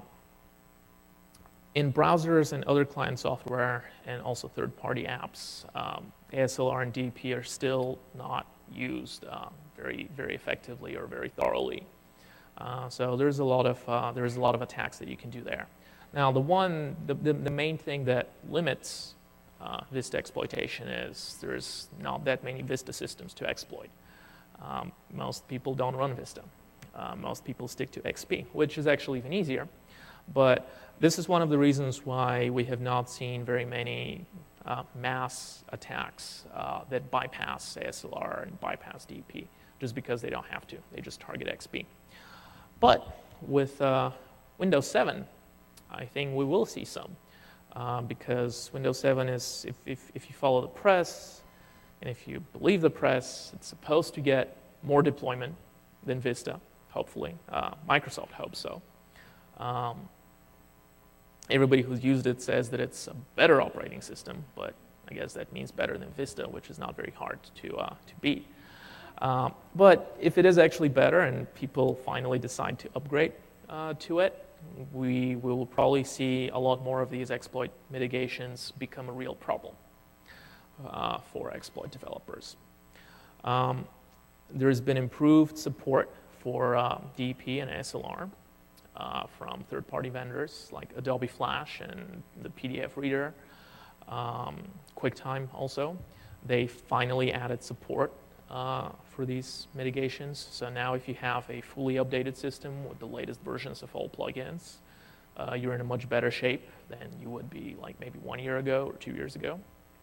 in browsers and other client software and also third-party apps, um, A S L R and D P are still not used uh, very, very effectively or very thoroughly. Uh, so there's a lot of uh, there's a lot of attacks that you can do there. Now, the one, the, the, the main thing that limits uh, Vista exploitation is there's not that many Vista systems to exploit. Um, most people don't run Vista. Uh, most people stick to X P, which is actually even easier. But this is one of the reasons why we have not seen very many uh, mass attacks uh, that bypass A S L R and bypass D P, just because they don't have to. They just target X P. But with uh, Windows seven, I think we will see some, uh, because Windows seven is, if, if, if you follow the press, and if you believe the press, it's supposed to get more deployment than Vista, hopefully. Uh, Microsoft hopes so. Um, everybody who's used it says that it's a better operating system, but I guess that means better than Vista, which is not very hard to, uh, to beat. Uh, but if it is actually better and people finally decide to upgrade uh, to it, we will probably see a lot more of these exploit mitigations become a real problem uh, for exploit developers. Um, there has been improved support for uh, D E P and A S L R uh, from third-party vendors like Adobe Flash and the P D F Reader, um, QuickTime also. They finally added support Uh, for these mitigations. So now if you have a fully updated system with the latest versions of all plugins, uh, you're in a much better shape than you would be like maybe one year ago or two years ago.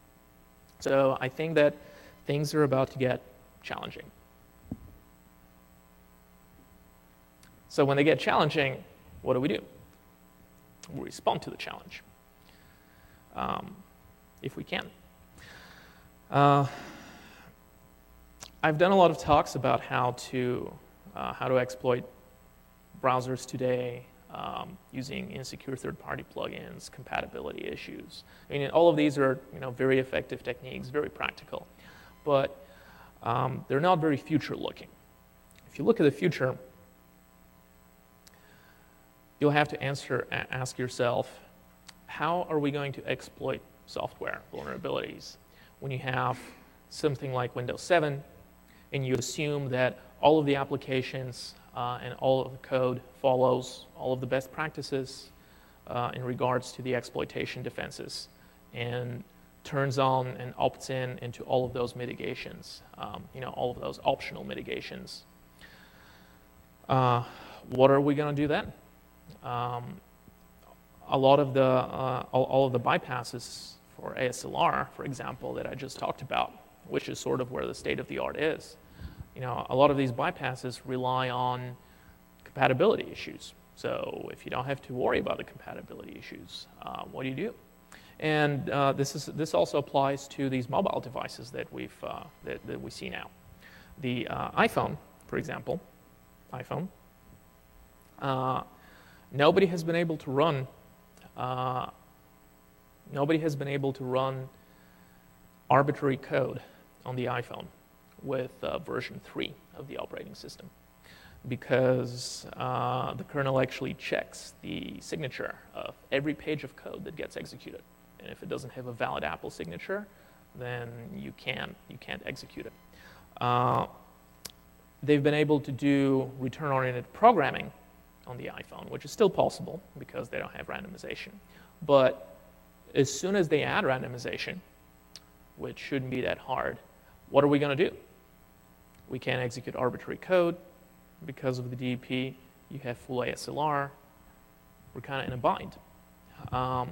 So I think that things are about to get challenging. So when they get challenging, what do we do? We respond to the challenge, um, if we can. Uh, I've done a lot of talks about how to uh, how to exploit browsers today um, using insecure third-party plugins, compatibility issues. I mean, all of these are you know very effective techniques, very practical, but um, they're not very future-looking. If you look at the future, you'll have to answer ask yourself, how are we going to exploit software vulnerabilities when you have something like Windows seven? And you assume that all of the applications uh, and all of the code follows all of the best practices uh, in regards to the exploitation defenses and turns on and opts in into all of those mitigations, um, you know, all of those optional mitigations. Uh, what are we going to do then? Um, a lot of the, uh, all, all of the bypasses for A S L R, for example, that I just talked about, which is sort of where the state of the art is. You know, a lot of these bypasses rely on compatibility issues. So if you don't have to worry about the compatibility issues, uh, what do you do? And uh, this is this also applies to these mobile devices that we've uh, that, that we see now. The uh, iPhone, for example, iPhone. Uh, nobody has been able to run. Uh, nobody has been able to run arbitrary code on the iPhone with uh, version three of the operating system, because uh, the kernel actually checks the signature of every page of code that gets executed. And if it doesn't have a valid Apple signature, then you can't, you can't execute it. Uh, they've been able to do return-oriented programming on the iPhone, which is still possible because they don't have randomization. But as soon as they add randomization, which shouldn't be that hard, what are we going to do? We can't execute arbitrary code because of the D E P. You have full A S L R. We're kind of in a bind. Um,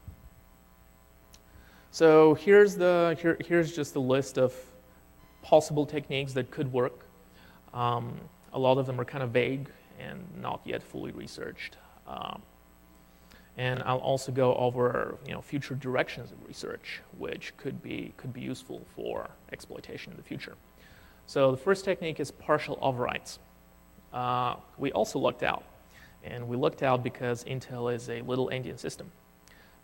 so here's the here, here's just a list of possible techniques that could work. Um, a lot of them are kind of vague and not yet fully researched. Um, and I'll also go over you know future directions of research, which could be could be useful for exploitation in the future. So the first technique is partial overrides. Uh, we also lucked out, and we lucked out because Intel is a little Indian system.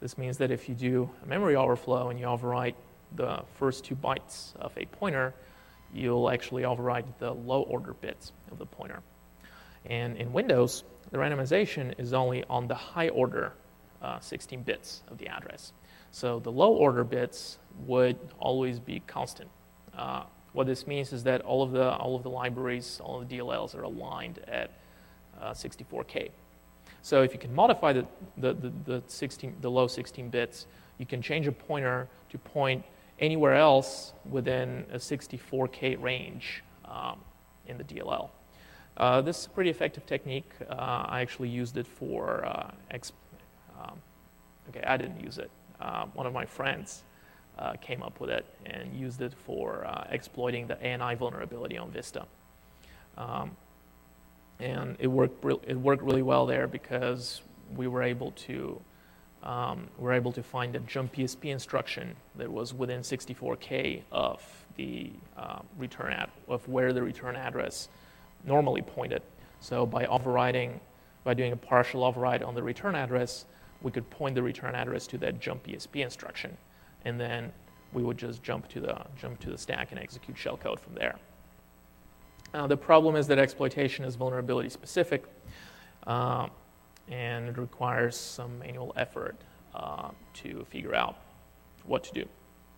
This means that if you do a memory overflow and you overwrite the first two bytes of a pointer, you'll actually overwrite the low order bits of the pointer. And in Windows, the randomization is only on the high order uh, sixteen bits of the address. So the low order bits would always be constant. Uh, what this means is that all of the all of the libraries, all of the D L Ls are aligned at uh, sixty-four K. So if you can modify the the the, the, sixteen, the low sixteen bits, you can change a pointer to point anywhere else within a sixty-four K range um, in the D L L. Uh, this is a pretty effective technique. Uh, I actually used it for, uh, exp um, okay, I didn't use it. Uh, one of my friends uh, came up with it and used it for uh, exploiting the A N I vulnerability on Vista. Um, and it worked, it worked really well there because we were able to Um, we're able to find a jump P S P instruction that was within sixty-four K of the uh, return ad of where the return address normally pointed. So by overriding, by doing a partial override on the return address, we could point the return address to that jump P S P instruction, and then we would just jump to the jump to the stack and execute shellcode from there. Uh, the problem is that exploitation is vulnerability specific. Uh, and it requires some manual effort uh, to figure out what to do.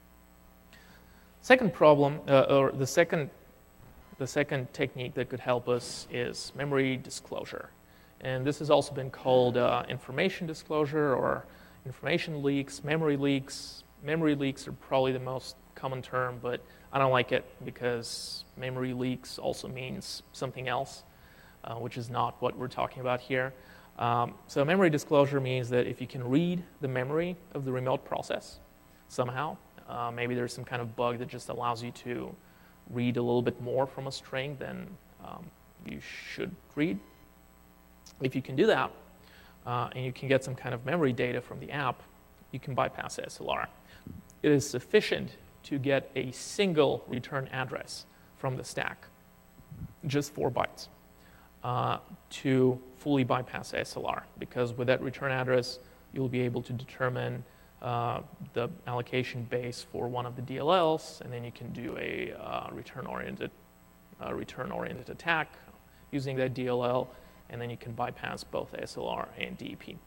Second problem, uh, or the second, the second technique that could help us is memory disclosure. And this has also been called uh, information disclosure or information leaks, memory leaks. Memory leaks are probably the most common term, but I don't like it because memory leaks also means something else, uh, which is not what we're talking about here. Um, so memory disclosure means that if you can read the memory of the remote process somehow, uh, maybe there's some kind of bug that just allows you to read a little bit more from a string than um, you should read. If you can do that, uh, and you can get some kind of memory data from the app, you can bypass S L R. It is sufficient to get a single return address from the stack, just four bytes. Uh, to fully bypass S L R, because with that return address, you'll be able to determine uh, the allocation base for one of the D L Ls, and then you can do a uh, return-oriented uh, return-oriented attack using that D L L, and then you can bypass both S L R and D E P.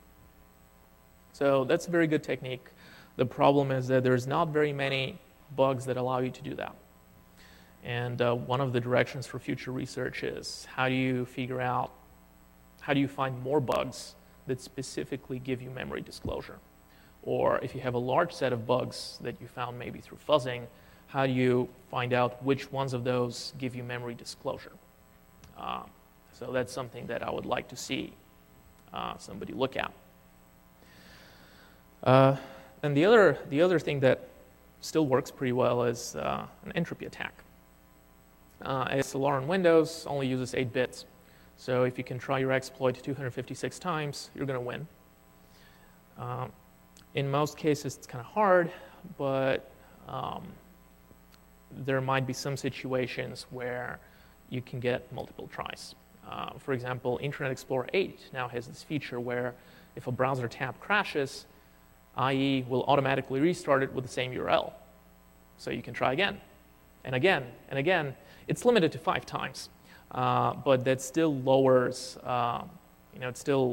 So that's a very good technique. The problem is that there's not very many bugs that allow you to do that. And uh, one of the directions for future research is how do you figure out, how do you find more bugs that specifically give you memory disclosure? Or if you have a large set of bugs that you found maybe through fuzzing, how do you find out which ones of those give you memory disclosure? Uh, so that's something that I would like to see uh, somebody look at. Uh, and the other, the other thing that still works pretty well is uh, an entropy attack. Uh, S L R in Windows only uses eight bits. So if you can try your exploit two hundred fifty-six times, you're going to win. Um, in most cases, it's kind of hard, but um, there might be some situations where you can get multiple tries. Uh, for example, Internet Explorer eight now has this feature where if a browser tab crashes, I E will automatically restart it with the same U R L. So you can try again, and again, and again. It's limited to five times, uh, but that still lowers, uh, you know, it still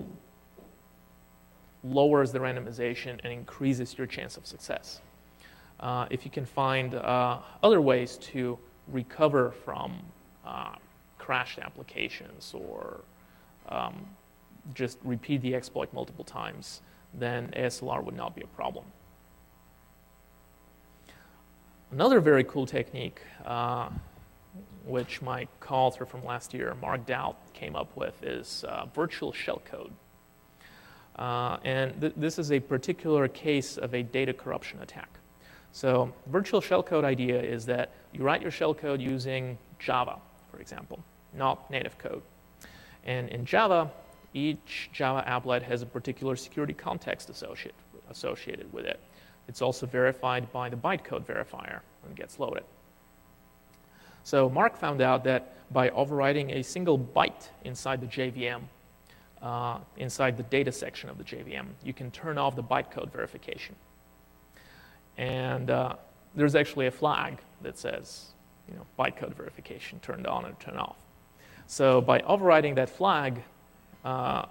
lowers the randomization and increases your chance of success. Uh, if you can find uh, other ways to recover from uh, crashed applications or um, just repeat the exploit multiple times, then A S L R would not be a problem. Another very cool technique, uh, which my co-author from last year, Mark Dowd, came up with, is uh, virtual shellcode. Uh, and th this is a particular case of a data corruption attack. So virtual shellcode idea is that you write your shellcode using Java, for example, not native code. And in Java, each Java applet has a particular security context associate, associated with it. It's also verified by the bytecode verifier when it gets loaded. So Mark found out that by overriding a single byte inside the J V M, uh, inside the data section of the J V M, you can turn off the bytecode verification. And uh, there's actually a flag that says, you know, bytecode verification turned on or turned off. So by overriding that flag, uh,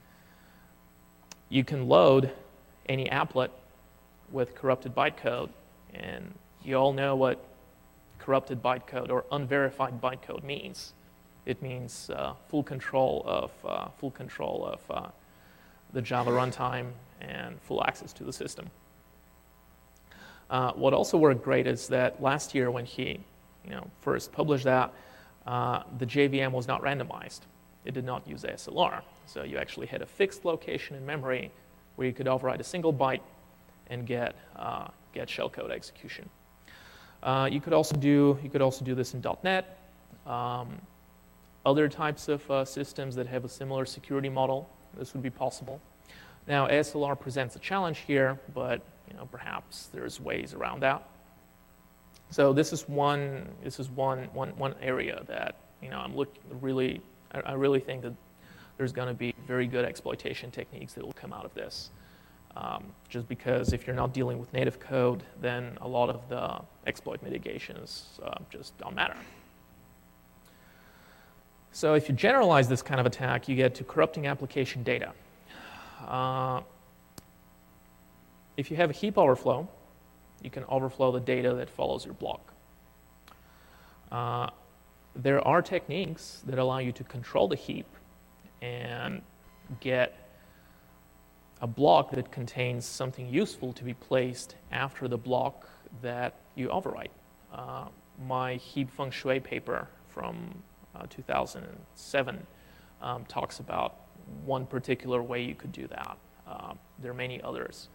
you can load any applet with corrupted bytecode, and you all know what corrupted bytecode or unverified bytecode means. It means uh, full control of uh, full control of uh, the Java runtime and full access to the system. Uh, what also worked great is that last year when he, you know, first published that, uh, the J V M was not randomized. It did not use A S L R, so you actually had a fixed location in memory where you could override a single byte and get uh, get shellcode execution. Uh, you could also do you could also do this in dot net. Um, other types of uh, systems that have a similar security model, this would be possible. Now, A S L R presents a challenge here, but you know, perhaps there's ways around that. So this is one this is one one one area that you know I'm looking really I, I really think that there's going to be very good exploitation techniques that will come out of this. Um, just because if you're not dealing with native code, then a lot of the exploit mitigations uh, just don't matter. So if you generalize this kind of attack, you get to corrupting application data. Uh, if you have a heap overflow, you can overflow the data that follows your block. Uh, there are techniques that allow you to control the heap and get a block that contains something useful to be placed after the block that you overwrite. Uh, my heap feng shui paper from uh, two thousand seven um, talks about one particular way you could do that. Uh, there are many others.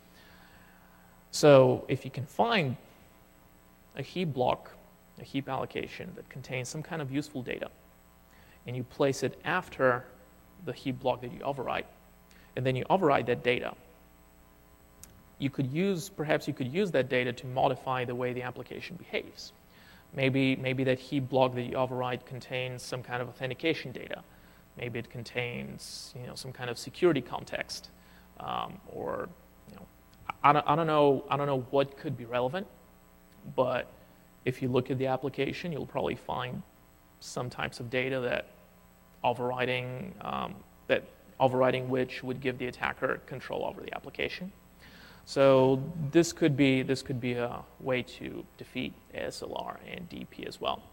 So if you can find a heap block, a heap allocation that contains some kind of useful data, and you place it after the heap block that you overwrite, and then you override that data, you could use, perhaps you could use that data to modify the way the application behaves. Maybe, maybe that heap block that you override contains some kind of authentication data. Maybe it contains, you know, some kind of security context, um, or, you know, I don't, I don't know, I don't know what could be relevant, but if you look at the application, you'll probably find some types of data that overriding um, that overriding which would give the attacker control over the application. So this could be this could be a way to defeat A S L R and D E P as well.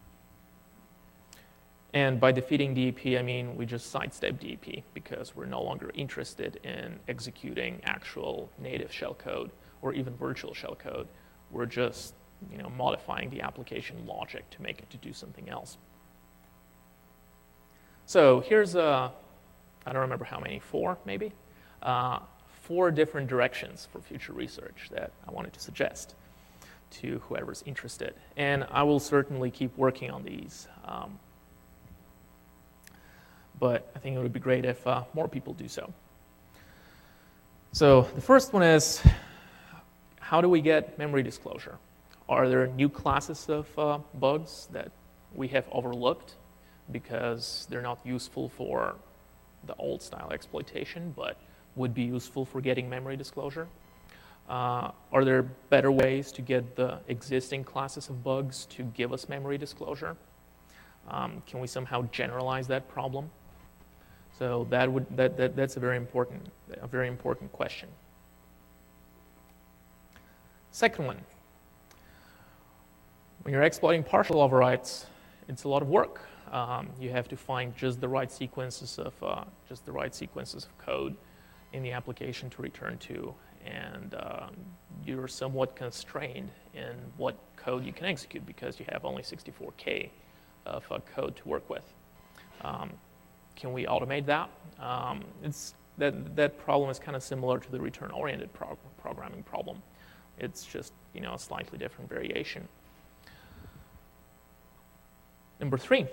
And by defeating D E P, I mean we just sidestep D E P because we're no longer interested in executing actual native shellcode or even virtual shellcode. We're just, you know, modifying the application logic to make it to do something else. So here's a, I don't remember how many, four maybe, uh, four different directions for future research that I wanted to suggest to whoever's interested. And I will certainly keep working on these. Um, but I think it would be great if uh, more people do so. So the first one is, how do we get memory disclosure? Are there new classes of uh, bugs that we have overlooked because they're not useful for the old style exploitation, but would be useful for getting memory disclosure? Uh, are there better ways to get the existing classes of bugs to give us memory disclosure? Um, can we somehow generalize that problem? So that would that, that that's a very important a very important question. Second one. When you're exploiting partial overrides, it's a lot of work. Um, you have to find just the right sequences of uh, just the right sequences of code in the application to return to, and um, you're somewhat constrained in what code you can execute because you have only sixty-four K of uh, code to work with. Um, can we automate that? Um, it's that that problem is kind of similar to the return-oriented prog programming problem. It's just, you know, a slightly different variation. Number three,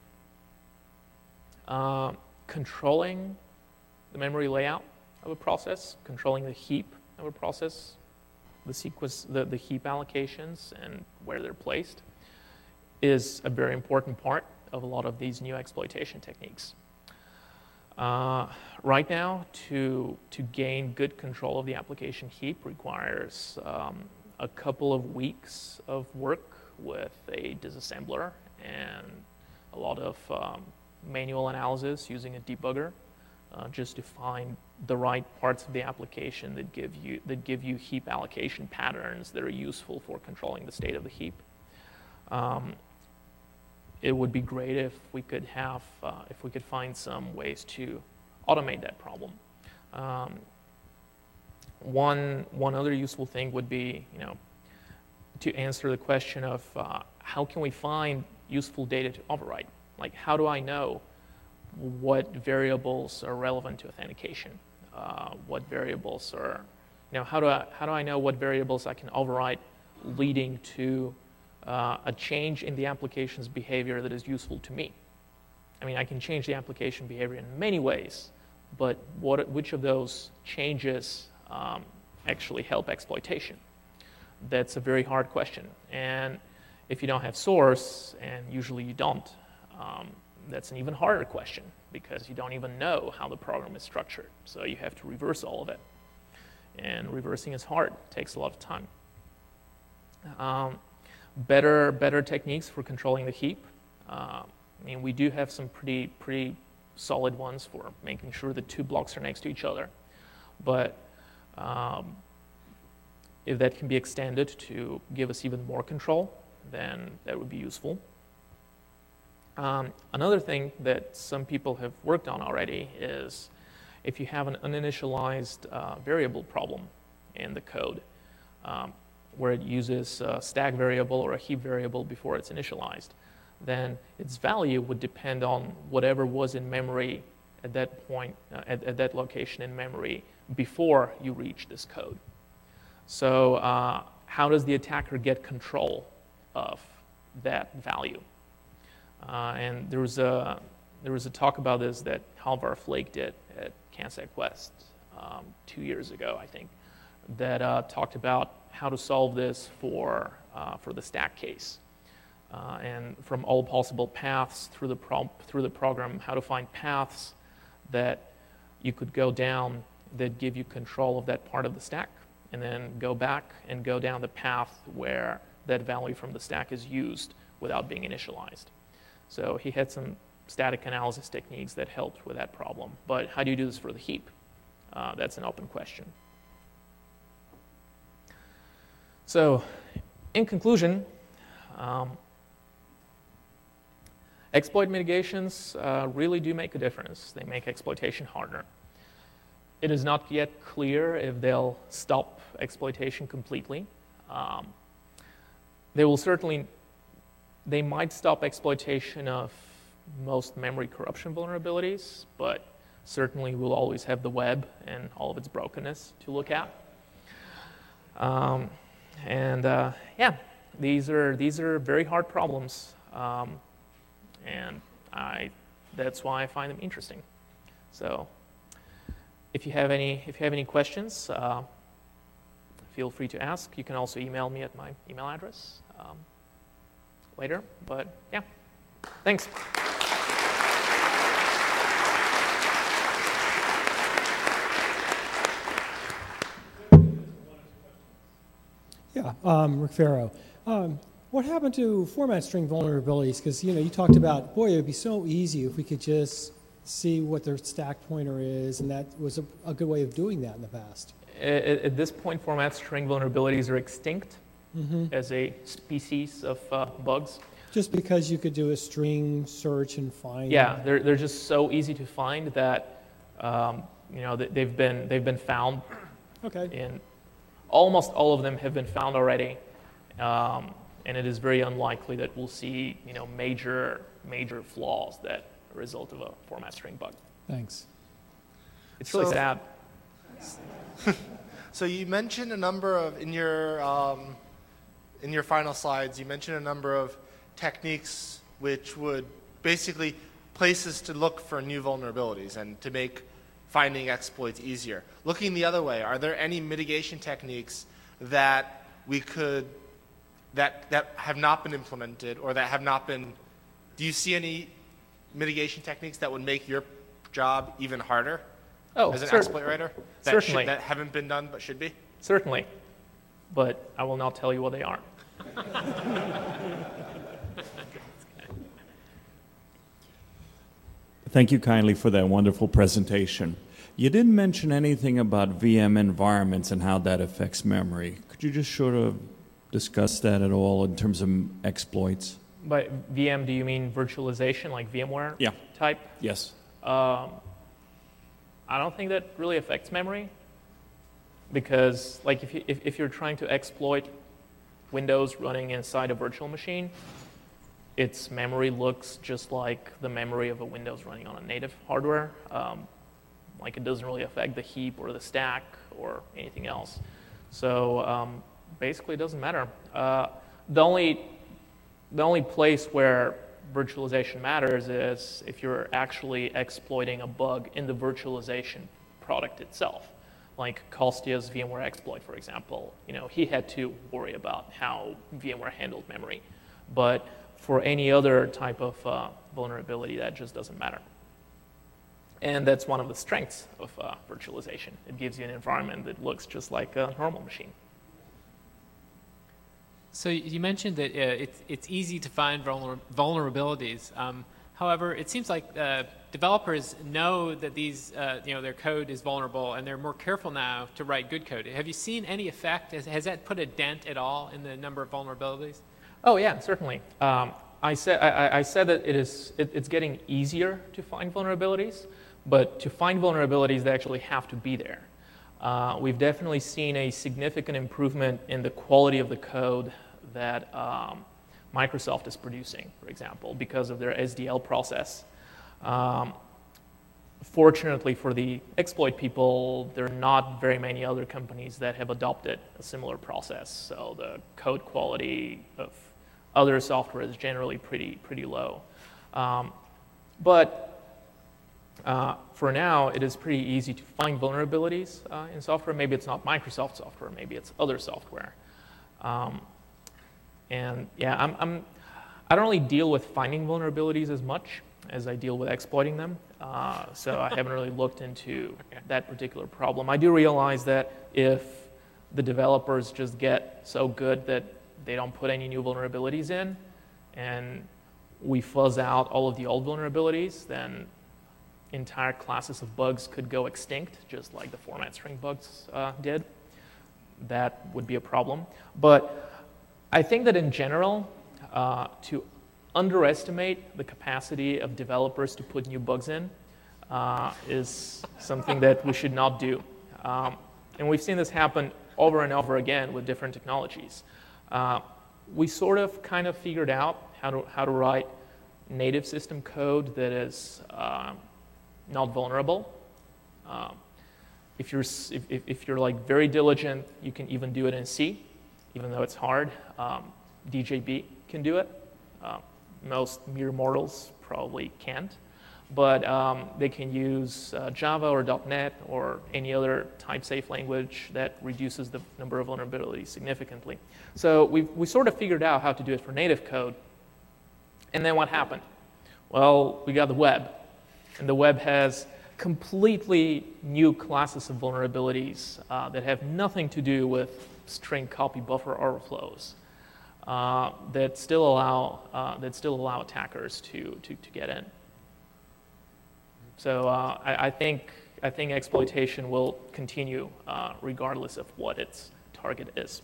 uh, controlling the memory layout of a process, controlling the heap of a process, the sequence, the, the heap allocations and where they're placed is a very important part of a lot of these new exploitation techniques. Uh, right now, to, to gain good control of the application heap requires um, a couple of weeks of work with a disassembler and a lot of um, manual analysis using a debugger uh, just to find the right parts of the application that give you that give you heap allocation patterns that are useful for controlling the state of the heap. Um, it would be great if we could have uh, if we could find some ways to automate that problem. Um, one one other useful thing would be, you know, to answer the question of uh, how can we find useful data to overwrite? Like, how do I know what variables are relevant to authentication? Uh, what variables are, you know, how do I how do I know what variables I can overwrite, leading to uh, a change in the application's behavior that is useful to me? I mean, I can change the application behavior in many ways, but what which of those changes um, actually help exploitation? That's a very hard question. And if you don't have source, and usually you don't, um, that's an even harder question because you don't even know how the program is structured. So you have to reverse all of it. And reversing is hard. It takes a lot of time. Um, better, better techniques for controlling the heap. Uh, I mean, we do have some pretty, pretty solid ones for making sure the two blocks are next to each other. But um, if that can be extended to give us even more control, then that would be useful. Um, another thing that some people have worked on already is if you have an uninitialized uh, variable problem in the code um, where it uses a stack variable or a heap variable before it's initialized, then its value would depend on whatever was in memory at that point, uh, at, at that location in memory before you reach this code. So uh, how does the attacker get control of that value? Uh, and there was a there was a talk about this that Halvar Flake did at CanSec West um, two years ago, I think, that uh, talked about how to solve this for uh, for the stack case, uh, and from all possible paths through the pro through the program, how to find paths that you could go down that give you control of that part of the stack, and then go back and go down the path where that value from the stack is used without being initialized. So he had some static analysis techniques that helped with that problem. But how do you do this for the heap? Uh, that's an open question. So in conclusion, um, exploit mitigations uh, really do make a difference. They make exploitation harder. It is not yet clear if they'll stop exploitation completely. Um, they will certainly, they might stop exploitation of most memory corruption vulnerabilities, but certainly we'll always have the web and all of its brokenness to look at. Um, and uh, yeah, these are these are very hard problems, um, and I that's why I find them interesting. So, if you have any if you have any questions, uh, feel free to ask. You can also email me at my email address um, later. But yeah, thanks. Yeah, um, Rick Farrow. Um, what happened to format string vulnerabilities? Because you know, you talked about, boy, it would be so easy if we could just see what their stack pointer is, and that was a, a good way of doing that in the past. At, at this point, format string vulnerabilities are extinct mm-hmm. as a species of uh, bugs. Just because you could do a string search and find. Yeah, they're they're just so easy to find that um, you know they've been they've been found. Okay. In almost all of them have been found already, um, and it is very unlikely that we'll see you know major major flaws that are a result of a format string bug. Thanks. It's really so, sad. So you mentioned a number of in your um, in your final slides. You mentioned a number of techniques which would basically places to look for new vulnerabilities and to make finding exploits easier. Looking the other way, are there any mitigation techniques that we could that that have not been implemented or that have not been? Do you see any mitigation techniques that would make your job even harder Oh, as an cer- exploit writer? That certainly. Should, that haven't been done but should be? Certainly, but I will not tell you what they are. Thank you kindly for that wonderful presentation. You didn't mention anything about V M environments and how that affects memory. Could you just sort of discuss that at all in terms of exploits? By V M, do you mean virtualization, like VMware Yeah. type? Yes. Um, I don't think that really affects memory, because like if, you, if, if you're trying to exploit Windows running inside a virtual machine, its memory looks just like the memory of a Windows running on a native hardware. Um, like it doesn't really affect the heap or the stack or anything else. So um, basically it doesn't matter. Uh, the only the only place where virtualization matters is if you're actually exploiting a bug in the virtualization product itself. Like Kostia's VMware exploit, for example. You know, he had to worry about how VMware handled memory. But for any other type of uh, vulnerability, that just doesn't matter. And that's one of the strengths of uh, virtualization. It gives you an environment that looks just like a normal machine. So you mentioned that uh, it's, it's easy to find vulner vulnerabilities. Um, however, it seems like uh, developers know that these, uh, you know, their code is vulnerable, and they're more careful now to write good code. Have you seen any effect? Has, has that put a dent at all in the number of vulnerabilities? Oh yeah, certainly. Um, I said I, I said that it is it, it's getting easier to find vulnerabilities, but to find vulnerabilities, they actually have to be there. Uh, we've definitely seen a significant improvement in the quality of the code that um, Microsoft is producing, for example, because of their S D L process. Um, fortunately for the exploit people, there are not very many other companies that have adopted a similar process. So the code quality of other software is generally pretty, pretty low. Um, but Uh, for now, it is pretty easy to find vulnerabilities uh, in software. Maybe it's not Microsoft software, maybe it's other software. Um, and yeah, I'm, I'm, I don't really deal with finding vulnerabilities as much as I deal with exploiting them. Uh, so I haven't really looked into that particular problem. I do realize that if the developers just get so good that they don't put any new vulnerabilities in, and we fuzz out all of the old vulnerabilities, then entire classes of bugs could go extinct, just like the format string bugs uh, did. That would be a problem. But I think that in general, uh, to underestimate the capacity of developers to put new bugs in uh, is something that we should not do. Um, and we've seen this happen over and over again with different technologies. Uh, we sort of kind of figured out how to, how to write native system code that is uh, not vulnerable. Um, if you're if, if you're like very diligent, you can even do it in C, even though it's hard. Um, D J B can do it. Uh, most mere mortals probably can't, but um, they can use uh, Java or dot net or any other type-safe language that reduces the number of vulnerabilities significantly. So we we sort of figured out how to do it for native code. And then what happened? Well, we got the web. And the web has completely new classes of vulnerabilities uh, that have nothing to do with string copy buffer overflows uh, that still allow uh, that still allow attackers to to, to get in. So uh, I, I think I think exploitation will continue uh, regardless of what its target is.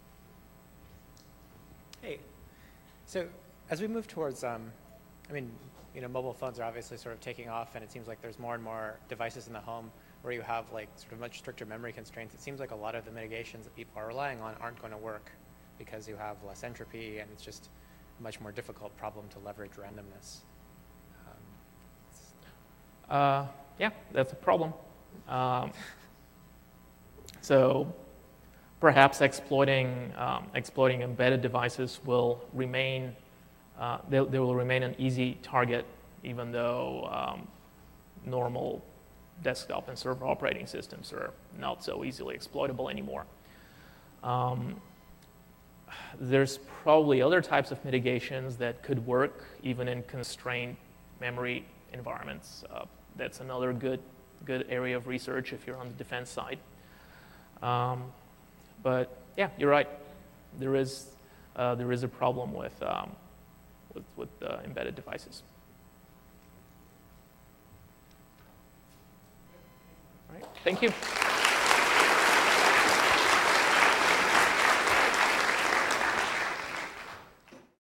Hey, so as we move towards, um, I mean. You know, mobile phones are obviously sort of taking off, and it seems like there's more and more devices in the home where you have like sort of much stricter memory constraints. It seems like a lot of the mitigations that people are relying on aren't going to work because you have less entropy, and it's just a much more difficult problem to leverage randomness. Um, uh, yeah, that's a problem. Um, so perhaps exploiting um, exploiting embedded devices will remain. Uh, they, they will remain an easy target, even though um, normal desktop and server operating systems are not so easily exploitable anymore. Um, there's probably other types of mitigations that could work even in constrained memory environments. Uh, that's another good, good area of research if you're on the defense side. Um, but yeah, you're right. There is, uh, there is a problem with, um, with, with uh, embedded devices. All right, thank you.